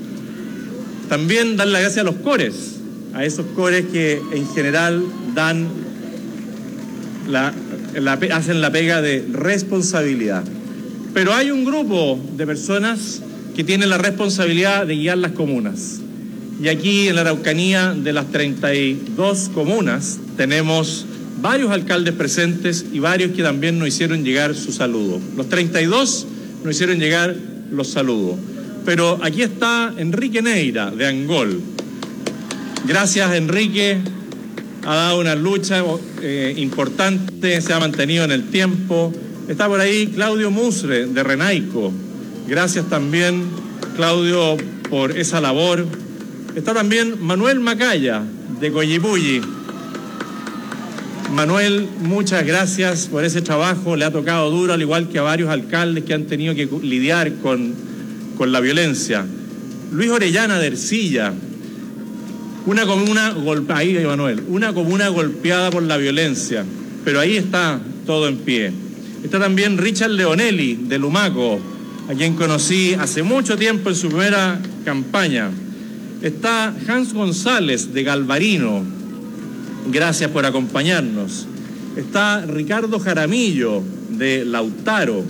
También dar las gracias a los cores, a esos cores que en general dan la, la, hacen la pega de responsabilidad. Pero hay un grupo de personas que tienen la responsabilidad de guiar las comunas. Y aquí en la Araucanía, de las treinta y dos comunas, tenemos varios alcaldes presentes y varios que también nos hicieron llegar su saludo. Los treinta y dos nos hicieron llegar los saludos. Pero aquí está Enrique Neira, de Angol. Gracias, Enrique. Ha dado una lucha eh, importante, se ha mantenido en el tiempo. Está por ahí Claudio Musre, de Renaico. Gracias también, Claudio, por esa labor. Está también Manuel Macaya, de Coyipulli. Manuel, muchas gracias por ese trabajo. Le ha tocado duro, al igual que a varios alcaldes que han tenido que lidiar con... con la violencia. Luis Orellana, de Ercilla, una comuna golpeada, ahí Manuel, una comuna golpeada por la violencia, pero ahí está todo en pie. Está también Richard Leonelli, de Lumaco, a quien conocí hace mucho tiempo en su primera campaña. Está Hans González, de Galvarino, gracias por acompañarnos. Está Ricardo Jaramillo, de Lautaro.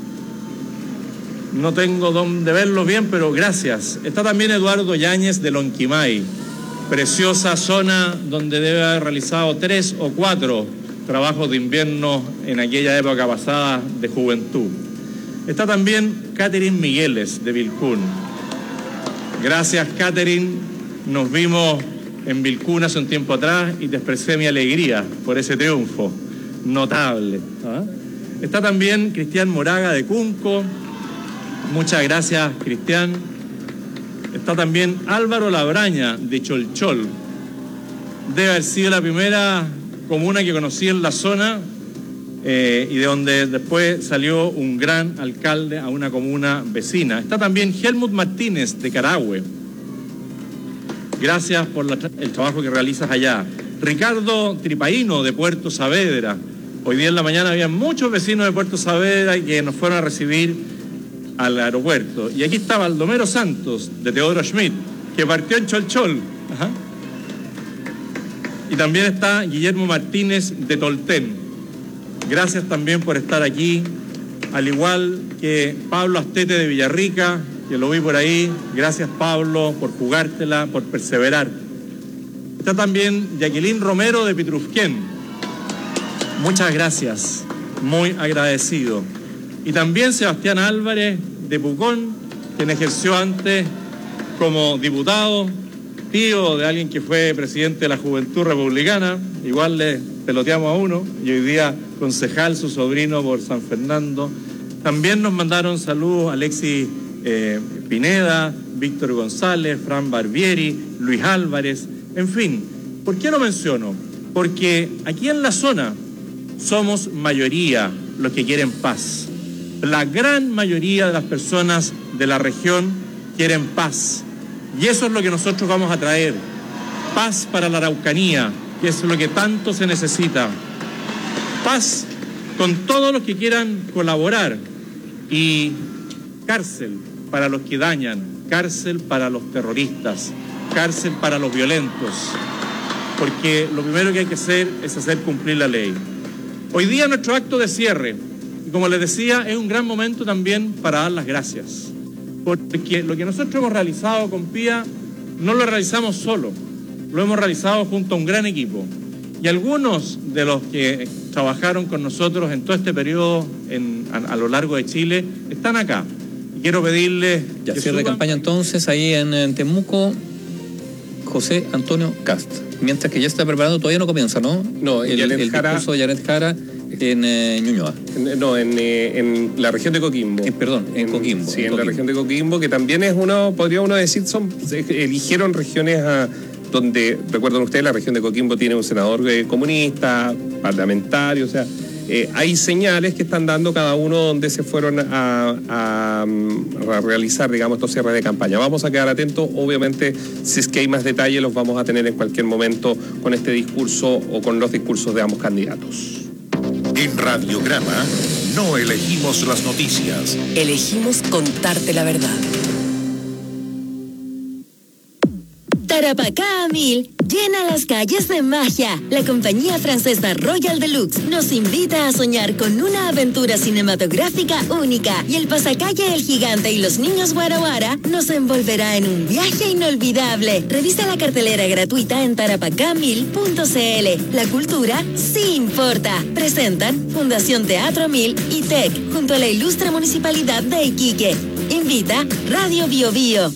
No tengo dónde verlo bien, pero gracias. Está también Eduardo Yáñez, de Lonquimay, preciosa zona donde debe haber realizado tres o cuatro trabajos de invierno en aquella época pasada de juventud. Está también Catherine Migueles, de Vilcún. Gracias, Catherine. Nos vimos en Vilcún hace un tiempo atrás y te expresé mi alegría por ese triunfo notable. ¿Ah? Está también Cristian Moraga de Cunco. Muchas gracias, Cristian. Está también Álvaro Labraña de Cholchol. Debe haber sido la primera comuna que conocí en la zona eh, y de donde después salió un gran alcalde a una comuna vecina. Está también Helmut Martínez de Carahue. Gracias por la, el trabajo que realizas allá. Ricardo Tripaíno de Puerto Saavedra. Hoy día en la mañana había muchos vecinos de Puerto Saavedra que nos fueron a recibir al aeropuerto. Y aquí está Baldomero Santos de Teodoro Schmidt, que partió en Cholchol. Ajá. Y también está Guillermo Martínez de Tolten. Gracias también por estar aquí, al igual que Pablo Astete de Villarrica, que lo vi por ahí. Gracias, Pablo, por jugártela, por perseverar. Está también Jacqueline Romero de Pitrufquén. Muchas gracias, muy agradecido. Y también Sebastián Álvarez de Pucón, quien ejerció antes como diputado, tío de alguien que fue presidente de la Juventud Republicana, igual le peloteamos a uno, y hoy día concejal, su sobrino por San Fernando. También nos mandaron saludos Alexis eh, Pineda, Víctor González, Fran Barbieri, Luis Álvarez, en fin. ¿Por qué lo menciono? Porque aquí en la zona somos mayoría los que quieren paz. La gran mayoría de las personas de la región quieren paz. Y eso es lo que nosotros vamos a traer. Paz para la Araucanía, que es lo que tanto se necesita. Paz con todos los que quieran colaborar. Y cárcel para los que dañan, cárcel para los terroristas, cárcel para los violentos. Porque lo primero que hay que hacer es hacer cumplir la ley. Hoy día nuestro acto de cierre, y como les decía, es un gran momento también para dar las gracias. Porque lo que nosotros hemos realizado con P I A no lo realizamos solo, lo hemos realizado junto a un gran equipo. Y algunos de los que trabajaron con nosotros en todo este periodo en, a, a lo largo de Chile están acá. Y quiero pedirles... Ya cierre de campaña entonces ahí en, en Temuco, José Antonio Cast. Mientras que ya está preparando, todavía no comienza, ¿no? No, el, el, el Jara, discurso de Janet Jara en eh, Ñuñoa. En, no, en, eh, en la región de Coquimbo. Eh, perdón, en, en Coquimbo. Sí, en, en Coquimbo. la región de Coquimbo, que también es uno, podría uno decir, son eligieron regiones a, donde, recuerdan ustedes, la región de Coquimbo tiene un senador eh, comunista, parlamentario, o sea, eh, hay señales que están dando cada uno donde se fueron a, a, a realizar, digamos, estos cierres de campaña. Vamos a quedar atentos, obviamente, si es que hay más detalles, los vamos a tener en cualquier momento con este discurso o con los discursos de ambos candidatos. En Radiograma no elegimos las noticias. Elegimos contarte la verdad. Tarapacá a mil llena las calles de magia. La compañía francesa Royal Deluxe nos invita a soñar con una aventura cinematográfica única, y el pasacalle El Gigante y los Niños Guara Guara nos envolverá en un viaje inolvidable. Revisa la cartelera gratuita en tarapacá mil punto c l. La cultura sí importa. Presentan Fundación Teatro Mil y T E C junto a la ilustre Municipalidad de Iquique. Invita Radio Bio Bio.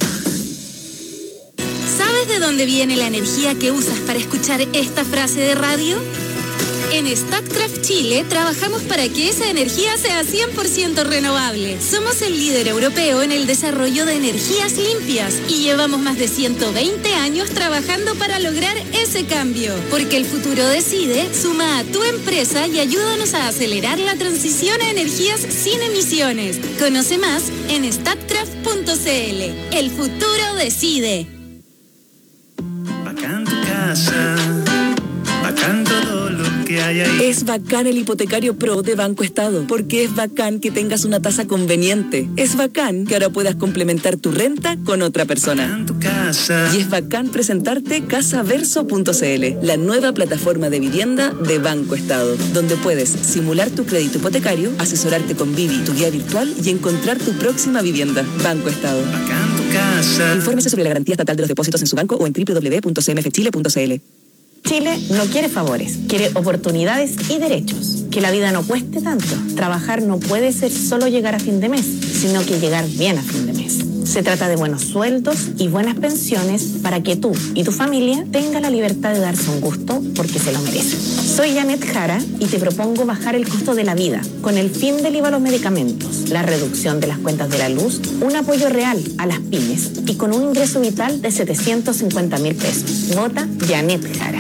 ¿Sabes de dónde viene la energía que usas para escuchar esta frase de radio? En Statkraft Chile trabajamos para que esa energía sea cien por ciento renovable. Somos el líder europeo en el desarrollo de energías limpias y llevamos más de ciento veinte años trabajando para lograr ese cambio. Porque el futuro decide, suma a tu empresa y ayúdanos a acelerar la transición a energías sin emisiones. Conoce más en statkraft punto c l. El futuro decide. Bacán tu casa, bacán todo lo que hay ahí. Es bacán el hipotecario Pro de Banco Estado, porque es bacán que tengas una tasa conveniente. Es bacán que ahora puedas complementar tu renta con otra persona. Bacán tu casa. Y es bacán presentarte casaverso punto c l, la nueva plataforma de vivienda de Banco Estado, donde puedes simular tu crédito hipotecario, asesorarte con Vivi, tu guía virtual, y encontrar tu próxima vivienda. Banco Estado. Bacán tu casa. Infórmese sobre la garantía estatal de los depósitos en su banco o en doble u doble u doble u punto c m f chile punto c l. Chile no quiere favores, quiere oportunidades y derechos. Que la vida no cueste tanto. Trabajar no puede ser solo llegar a fin de mes, sino que llegar bien a fin de mes. Se trata de buenos sueldos y buenas pensiones para que tú y tu familia tengan la libertad de darse un gusto porque se lo merecen. Soy Janet Jara y te propongo bajar el costo de la vida con el fin del I V A a los medicamentos, la reducción de las cuentas de la luz, un apoyo real a las pymes y con un ingreso vital de setecientos cincuenta mil pesos. Vota Janet Jara.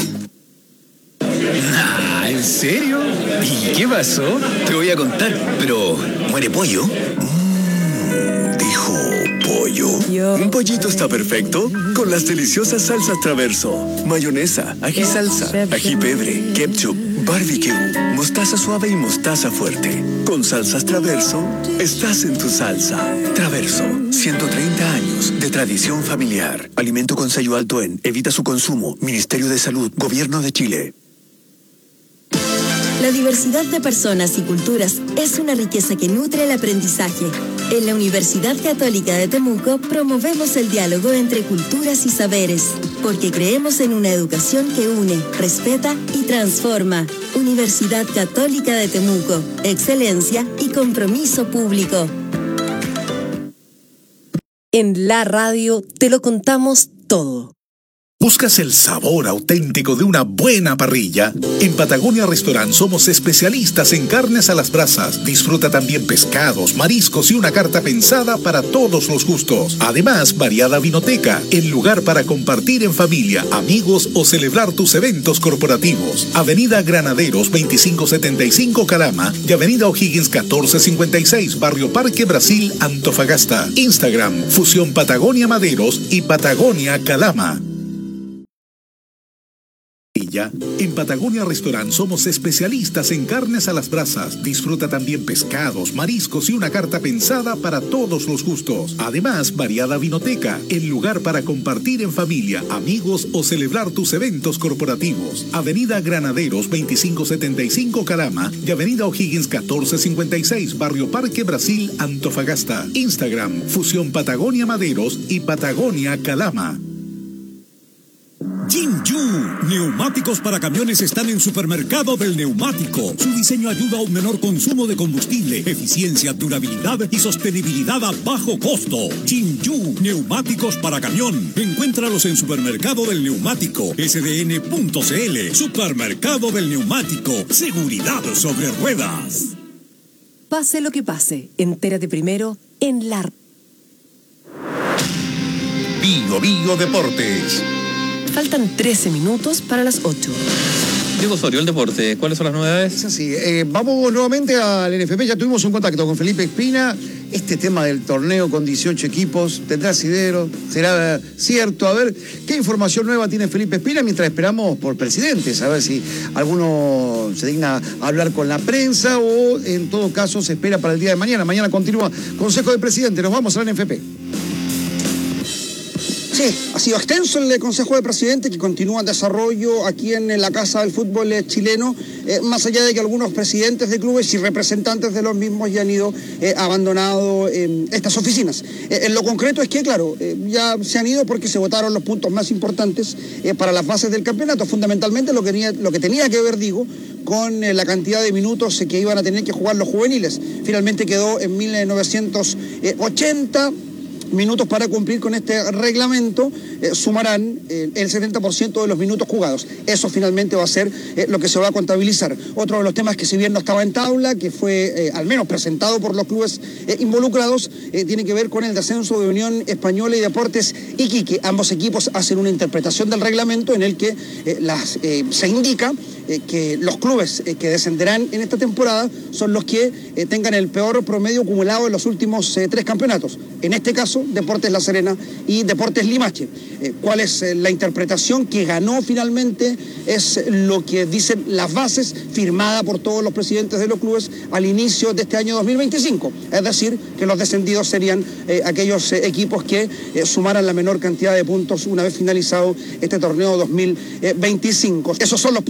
Ah, ¿en serio? ¿Y qué pasó? Te voy a contar, pero ¿muere pollo? Mm, dijo pollo. Yo. Un pollito está perfecto con las deliciosas salsas Traverso. Mayonesa, ají salsa, ají pebre, ketchup, barbecue, mostaza suave y mostaza fuerte. Con salsas Traverso, estás en tu salsa. Traverso, ciento treinta años de tradición familiar. Alimento con sello alto en evita su consumo. Ministerio de Salud, Gobierno de Chile. La diversidad de personas y culturas es una riqueza que nutre el aprendizaje. En la Universidad Católica de Temuco promovemos el diálogo entre culturas y saberes, porque creemos en una educación que une, respeta y transforma. Universidad Católica de Temuco, excelencia y compromiso público. En la radio te lo contamos todo. ¿Buscas el sabor auténtico de una buena parrilla? En Patagonia Restaurant somos especialistas en carnes a las brasas. Disfruta también pescados, mariscos y una carta pensada para todos los gustos. Además, variada vinoteca, el lugar para compartir en familia, amigos o celebrar tus eventos corporativos. Avenida Granaderos veinticinco setenta y cinco Calama y Avenida O'Higgins catorce cincuenta y seis Barrio Parque Brasil, Antofagasta. Instagram, Fusión Patagonia Maderos y Patagonia Calama. En Patagonia Restaurant somos especialistas en carnes a las brasas. Disfruta también pescados, mariscos y una carta pensada para todos los gustos. Además, variada vinoteca, el lugar para compartir en familia, amigos o celebrar tus eventos corporativos. Avenida Granaderos veinticinco setenta y cinco Calama y Avenida O'Higgins catorce cincuenta y seis Barrio Parque Brasil, Antofagasta. Instagram, Fusión Patagonia Maderos y Patagonia Calama. Jinju, neumáticos para camiones están en Supermercado del Neumático. Su diseño ayuda a un menor consumo de combustible, eficiencia, durabilidad y sostenibilidad a bajo costo. Jinju, neumáticos para camión. Encuéntralos en Supermercado del Neumático, S D N punto C L. Supermercado del Neumático, seguridad sobre ruedas. Pase lo que pase, entérate primero en la... Bio Bio Deportes. Faltan trece minutos para las ocho. Diego Osorio, el deporte, ¿cuáles son las novedades? Es así, eh, vamos nuevamente al N F P, ya tuvimos un contacto con Felipe Espina. Este tema del torneo con dieciocho equipos, ¿tendrá asidero? ¿Será cierto? A ver, ¿qué información nueva tiene Felipe Espina mientras esperamos por presidentes? A ver si alguno se digna a hablar con la prensa o en todo caso se espera para el día de mañana. Mañana continúa Consejo de Presidentes, nos vamos al N F P. Sí, ha sido extenso el Consejo de Presidentes que continúa en desarrollo aquí en la Casa del Fútbol chileno, eh, más allá de que algunos presidentes de clubes y representantes de los mismos ya han ido eh, abandonado eh, estas oficinas. Eh, en lo concreto es que, claro, eh, ya se han ido porque se votaron los puntos más importantes eh, para las bases del campeonato, fundamentalmente lo que tenía, lo que, tenía que ver, digo, con eh, la cantidad de minutos eh, que iban a tener que jugar los juveniles. Finalmente quedó en mil novecientos ochenta... minutos para cumplir con este reglamento, eh, sumarán eh, el setenta por ciento de los minutos jugados. Eso finalmente va a ser eh, lo que se va a contabilizar. Otro de los temas que si bien no estaba en tabla, que fue eh, al menos presentado por los clubes eh, involucrados, eh, tiene que ver con el descenso de Unión Española y Deportes Iquique. Ambos equipos hacen una interpretación del reglamento en el que eh, las, eh, se indica eh, que los clubes eh, que descenderán en esta temporada son los que eh, tengan el peor promedio acumulado en los últimos eh, tres campeonatos. En este caso, Deportes La Serena y Deportes Limache. Eh, ¿Cuál es eh, la interpretación que ganó finalmente? Es lo que dicen las bases firmada por todos los presidentes de los clubes al inicio de este año dos mil veinticinco. Es decir, que los descendidos serían eh, aquellos eh, equipos que eh, sumaran la menor cantidad de puntos una vez finalizado este torneo dos mil veinticinco. Esos son los puntos más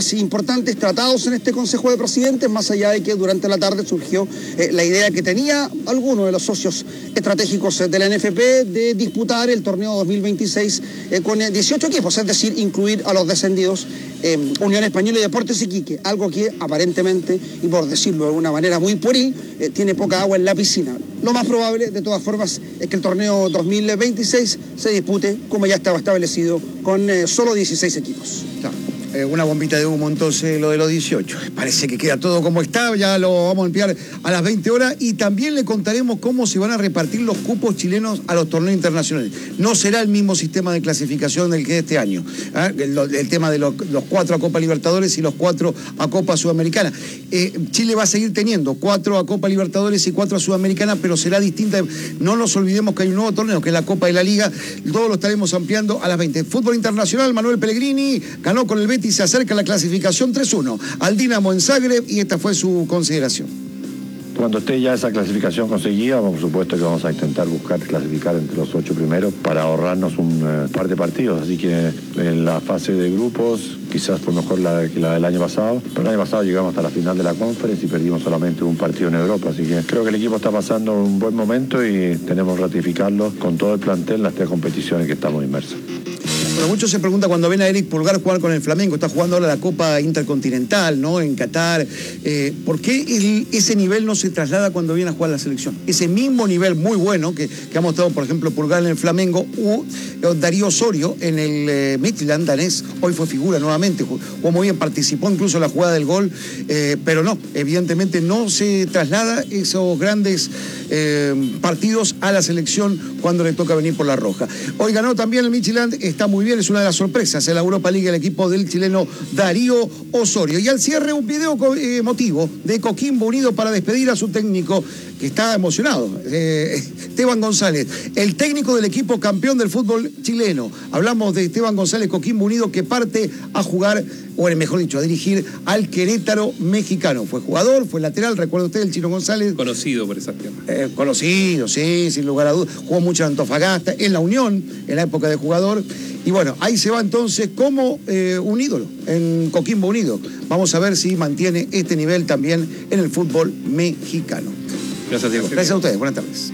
temas importantes tratados en este Consejo de Presidentes, más allá de que durante la tarde surgió eh, la idea que tenía alguno de los socios estratégicos de la N F P de disputar el torneo dos mil veintiséis eh, con dieciocho equipos, es decir, incluir a los descendidos eh, Unión Española y Deportes Iquique, algo que aparentemente, y por decirlo de una manera muy pueril, eh, tiene poca agua en la piscina. Lo más probable, de todas formas, es que el torneo dos mil veintiséis se dispute, como ya estaba establecido, con eh, solo dieciséis equipos. Claro. Eh, una bombita de humo entonces lo de los dieciocho. Parece que queda todo como está, ya lo vamos a enviar a las veinte horas y también le contaremos cómo se van a repartir los cupos chilenos a los torneos internacionales. No será el mismo sistema de clasificación del que de este año. ¿eh? El, el tema de los, los cuatro a Copa Libertadores y los cuatro a Copa Sudamericana. Eh, Chile va a seguir teniendo cuatro a Copa Libertadores y cuatro a Sudamericana, pero será distinta. No nos olvidemos que hay un nuevo torneo, que es la Copa de la Liga. Todo lo estaremos ampliando a las veinte. Fútbol internacional, Manuel Pellegrini ganó con el Betis, se acerca a la clasificación tres uno al Dinamo en Zagreb y esta fue su consideración. Cuando esté ya esa clasificación conseguida, por supuesto que vamos a intentar buscar clasificar entre los ocho primeros para ahorrarnos un eh, par de partidos. Así que en la fase de grupos, quizás fue mejor la, que la del año pasado, pero el año pasado llegamos hasta la final de la Conference y perdimos solamente un partido en Europa. Así que creo que el equipo está pasando un buen momento y tenemos que ratificarlo con todo el plantel en las tres competiciones que estamos inmersos. Bueno, muchos se preguntan cuando ven a Eric Pulgar jugar con el Flamengo, está jugando ahora la Copa Intercontinental, ¿no? En Qatar. Eh, ¿Por qué el, ese nivel no se traslada cuando viene a jugar la selección? Ese mismo nivel muy bueno que, que ha mostrado, por ejemplo, Pulgar en el Flamengo, u Darío Osorio en el eh, Midtjylland danés, hoy fue figura nuevamente, jugó muy bien, participó incluso en la jugada del gol, eh, pero no, evidentemente no se traslada esos grandes eh, partidos a la selección cuando le toca venir por la roja. Hoy ganó también el Midtjylland, está muy bien. Es una de las sorpresas en la Europa League el equipo del chileno Darío Osorio. Y al cierre un video emotivo de Coquimbo Unido para despedir a su técnico que está emocionado, eh, Esteban González, el técnico del equipo campeón del fútbol chileno. Hablamos de Esteban González, Coquimbo Unido, que parte a jugar, o mejor dicho, a dirigir al Querétaro mexicano. Fue jugador, fue lateral, recuerda usted, el Chino González. Conocido por esas tierras. Eh, conocido, sí, sin lugar a dudas. Jugó mucho en Antofagasta, en la Unión, en la época de jugador. Y bueno, ahí se va entonces como eh, un ídolo en Coquimbo Unido. Vamos a ver si mantiene este nivel también en el fútbol mexicano. Gracias, Diego. Gracias a ustedes. Buenas tardes.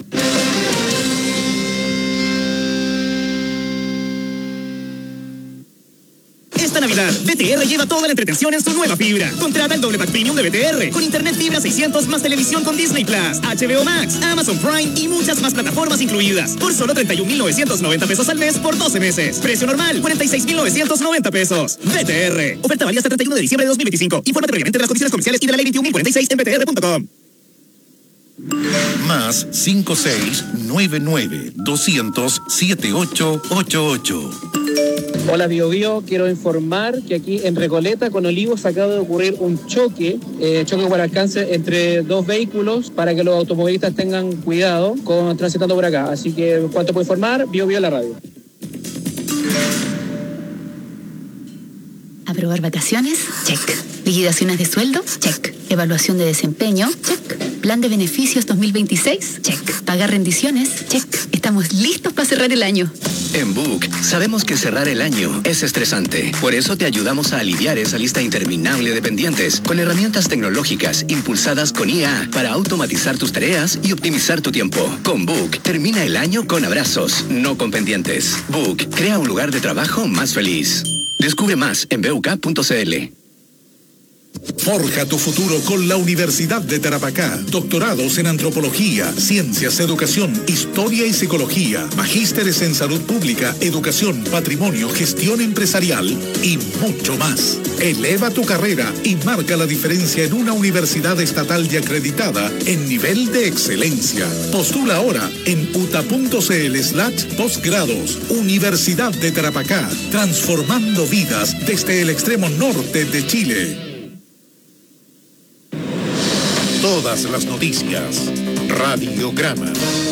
Esta Navidad, B T R lleva toda la entretención en su nueva fibra. Contrata el doble pack premium de B T R con internet fibra seiscientos más televisión con Disney Plus, H B O Max, Amazon Prime y muchas más plataformas incluidas. Por solo treinta y un mil novecientos noventa pesos al mes por doce meses. Precio normal, cuarenta y seis mil novecientos noventa pesos. B T R. Oferta válida hasta treinta y uno de diciembre de dos mil veinticinco. Infórmate previamente de las condiciones comerciales y de la ley veintiún mil cuarenta y seis en b t r punto com. Más cinco seis nueve nueve doscientos siete ocho ocho ocho. Hola Bio Bio, quiero informar que aquí en Recoleta con Olivos acaba de ocurrir un choque, eh, choque por alcance entre dos vehículos para que los automovilistas tengan cuidado con transitando por acá. Así que en cuanto puedo informar, Bio Bio la radio. Aprobar vacaciones, check. Liquidaciones de sueldo, check. Evaluación de desempeño, check. Plan de beneficios dos mil veintiséis, check. Pagar rendiciones, check. Estamos listos para cerrar el año. En Book, sabemos que cerrar el año es estresante. Por eso te ayudamos a aliviar esa lista interminable de pendientes con herramientas tecnológicas impulsadas con I A para automatizar tus tareas y optimizar tu tiempo. Con Book, termina el año con abrazos, no con pendientes. Book, crea un lugar de trabajo más feliz. Descubre más en b u k punto c l. Forja tu futuro con la Universidad de Tarapacá. Doctorados en Antropología, Ciencias, Educación, Historia y Psicología. Magísteres en Salud Pública, Educación, Patrimonio, Gestión Empresarial y mucho más. Eleva tu carrera y marca la diferencia en una universidad estatal y acreditada en nivel de excelencia. Postula ahora en uta.cl slash postgrados. Universidad de Tarapacá, transformando vidas desde el extremo norte de Chile. Todas las noticias. Radiograma.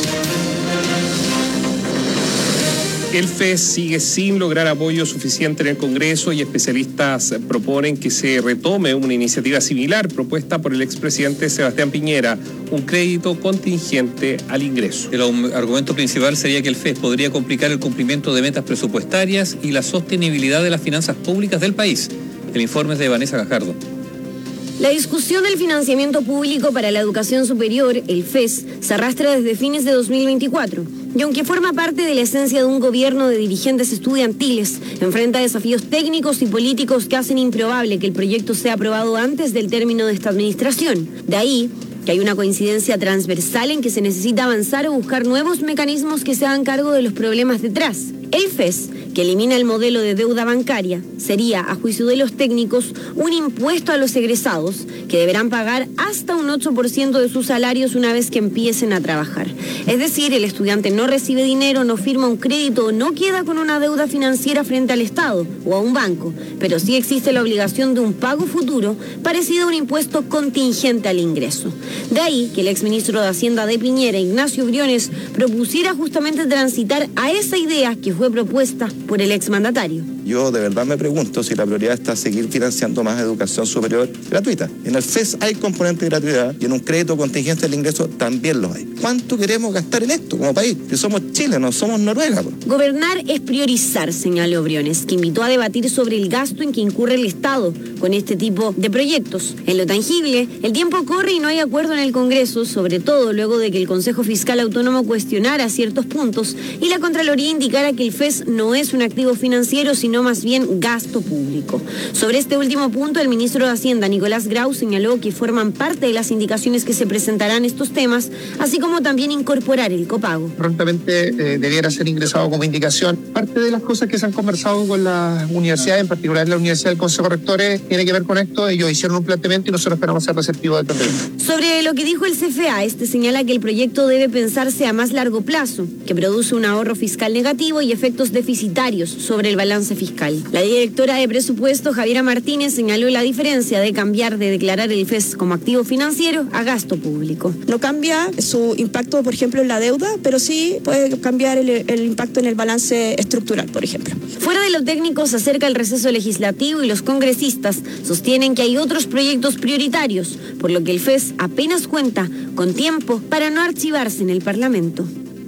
El F E S sigue sin lograr apoyo suficiente en el Congreso y especialistas proponen que se retome una iniciativa similar propuesta por el expresidente Sebastián Piñera, un crédito contingente al ingreso. El argumento principal sería que el F E S podría complicar el cumplimiento de metas presupuestarias y la sostenibilidad de las finanzas públicas del país. El informe es de Vanessa Gajardo. La discusión del financiamiento público para la educación superior, el F E S, se arrastra desde fines de dos mil veinticuatro. Y aunque forma parte de la esencia de un gobierno de dirigentes estudiantiles, enfrenta desafíos técnicos y políticos que hacen improbable que el proyecto sea aprobado antes del término de esta administración. De ahí que hay una coincidencia transversal en que se necesita avanzar o buscar nuevos mecanismos que se hagan cargo de los problemas detrás. El F E S, que elimina el modelo de deuda bancaria, sería, a juicio de los técnicos, un impuesto a los egresados que deberán pagar hasta un ocho por ciento de sus salarios una vez que empiecen a trabajar. Es decir, el estudiante no recibe dinero, no firma un crédito o no queda con una deuda financiera frente al Estado o a un banco, pero sí existe la obligación de un pago futuro parecido a un impuesto contingente al ingreso. De ahí que el exministro de Hacienda de Piñera, Ignacio Briones, propusiera justamente transitar a esa idea que fue propuesta por el exmandatario. Yo de verdad me pregunto si la prioridad está seguir financiando más educación superior gratuita. En el F E S hay componente de gratuidad y en un crédito contingente del ingreso también lo hay. ¿Cuánto queremos gastar en esto como país? Que somos Chile, no somos Noruega. Pues. Gobernar es priorizar, señaló Briones, que invitó a debatir sobre el gasto en que incurre el Estado con este tipo de proyectos. En lo tangible, el tiempo corre y no hay acuerdo en el Congreso, sobre todo luego de que el Consejo Fiscal Autónomo cuestionara ciertos puntos y la Contraloría indicara que el F E S no es un activo financiero, sino más bien gasto público. Sobre este último punto, el ministro de Hacienda, Nicolás Grau, señaló que forman parte de las indicaciones que se presentarán estos temas, así como también incorporar el copago. Prontamente eh, debiera ser ingresado como indicación. Parte de las cosas que se han conversado con las universidades, en particular la Universidad del Consejo de Rectores, tiene que ver con esto. Ellos hicieron un planteamiento y nosotros esperamos ser receptivos del planteamiento. Sobre lo que dijo el C F A, este señala que el proyecto debe pensarse a más largo plazo, que produce un ahorro fiscal negativo y efectos deficitarios sobre el balance fiscal. La directora de presupuesto, Javiera Martínez, señaló la diferencia de cambiar de declarar el F E S como activo financiero a gasto público. No cambia su impacto, por ejemplo, en la deuda, pero sí puede cambiar el, el impacto en el balance estructural, por ejemplo. Fuera de lo técnico, se acerca el receso legislativo y los congresistas sostienen que hay otros proyectos prioritarios, por lo que el F E S apenas cuenta con tiempo para no archivarse en el Parlamento.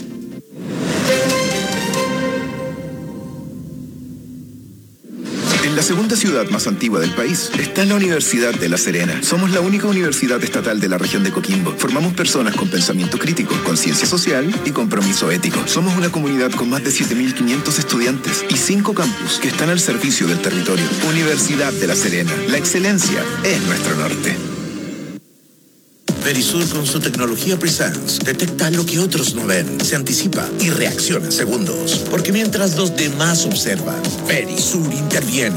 En la segunda ciudad más antigua del país está la Universidad de La Serena. Somos la única universidad estatal de la región de Coquimbo. Formamos personas con pensamiento crítico, conciencia social y compromiso ético. Somos una comunidad con más de siete mil quinientos estudiantes y cinco campus que están al servicio del territorio. Universidad de La Serena. La excelencia es nuestro norte. Verisur con su tecnología Presence detecta lo que otros no ven, se anticipa y reacciona en segundos. Porque mientras los demás observan, Verisur interviene.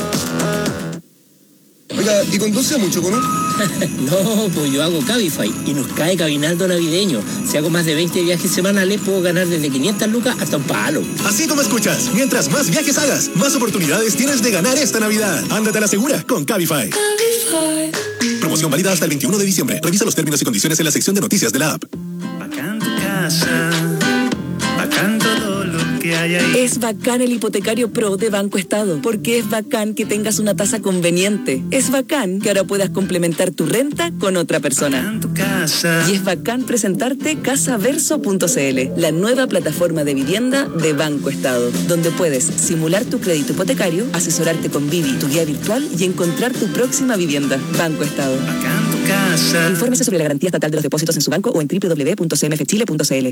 Oiga, ¿y conduce mucho, Cono? No, pues yo hago Cabify y nos cae caminando navideño. Si hago más de veinte viajes semanales, puedo ganar desde quinientas lucas hasta un palo. Así como escuchas, mientras más viajes hagas, más oportunidades tienes de ganar esta Navidad. Ándate a la segura con Cabify. Cabify. Promoción válida hasta el veintiuno de diciembre. Revisa los términos y condiciones en la sección de noticias de la app. Bacán tu casa, bacán todo lo que hay ahí. Es bacán el hipotecario Pro de Banco Estado, porque es bacán que tengas una tasa conveniente. Es bacán que ahora puedas complementar tu renta con otra persona. Bacán tu casa. Y es bacán presentarte casaverso punto c l, la nueva plataforma de vivienda de Banco Estado, donde puedes simular tu crédito hipotecario, asesorarte con Vivi, tu guía virtual, y encontrar tu próxima vivienda. Banco Estado. Bacán tu casa. Infórmese sobre la garantía estatal de los depósitos en su banco o en doble u doble u doble u punto c m f chile punto c l.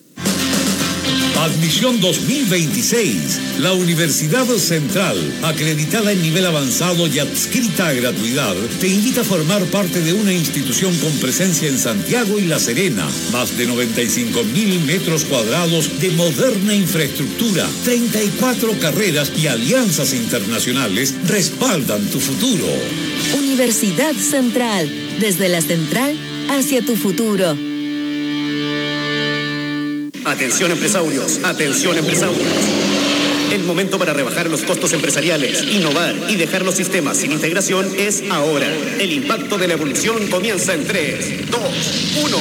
Admisión dos mil veintiséis. La Universidad Central, acreditada en nivel avanzado y adscrita a gratuidad, te invita a formar parte de una institución con presencia en Santiago y La Serena. Más de noventa y cinco mil metros cuadrados de moderna infraestructura, treinta y cuatro carreras y alianzas internacionales respaldan tu futuro. Universidad Central, desde la central hacia tu futuro. Atención empresarios, atención empresarios. El momento para rebajar los costos empresariales, innovar y dejar los sistemas sin integración es ahora. El impacto de la evolución comienza en tres, dos, uno.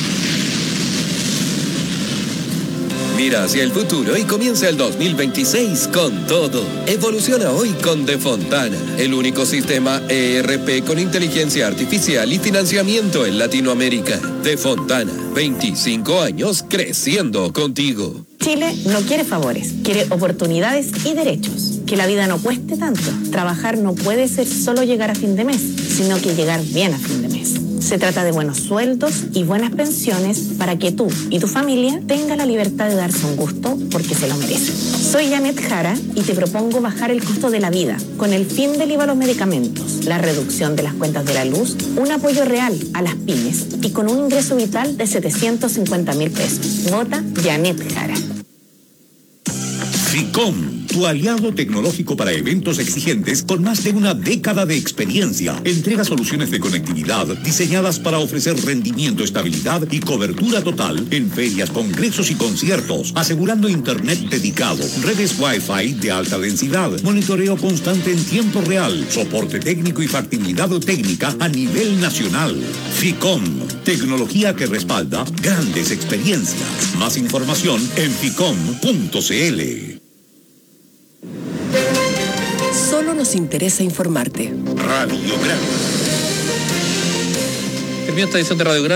Mira hacia el futuro y comienza el dos mil veintiséis con todo. Evoluciona hoy con De Fontana, el único sistema E R P con inteligencia artificial y financiamiento en Latinoamérica. De Fontana, veinticinco años creciendo contigo. Chile no quiere favores, quiere oportunidades y derechos. que la vida no cueste tanto. Trabajar no puede ser solo llegar a fin de mes, sino que llegar bien a fin de mes. Se trata de buenos sueldos y buenas pensiones para que tú y tu familia tengan la libertad de darse un gusto porque se lo merecen. Soy Janet Jara y te propongo bajar el costo de la vida con el fin del I V A a los medicamentos, la reducción de las cuentas de la luz, un apoyo real a las pymes y con un ingreso vital de setecientos cincuenta mil pesos. Vota Janet Jara. FICOM, tu aliado tecnológico para eventos exigentes con más de una década de experiencia. Entrega soluciones de conectividad diseñadas para ofrecer rendimiento, estabilidad y cobertura total en ferias, congresos y conciertos, asegurando internet dedicado, redes Wi-Fi de alta densidad, monitoreo constante en tiempo real, soporte técnico y factibilidad técnica a nivel nacional. FICOM, tecnología que respalda grandes experiencias. Más información en ficom punto c-l. Solo nos interesa informarte. Radiograma. Termina esta edición de Radiograma.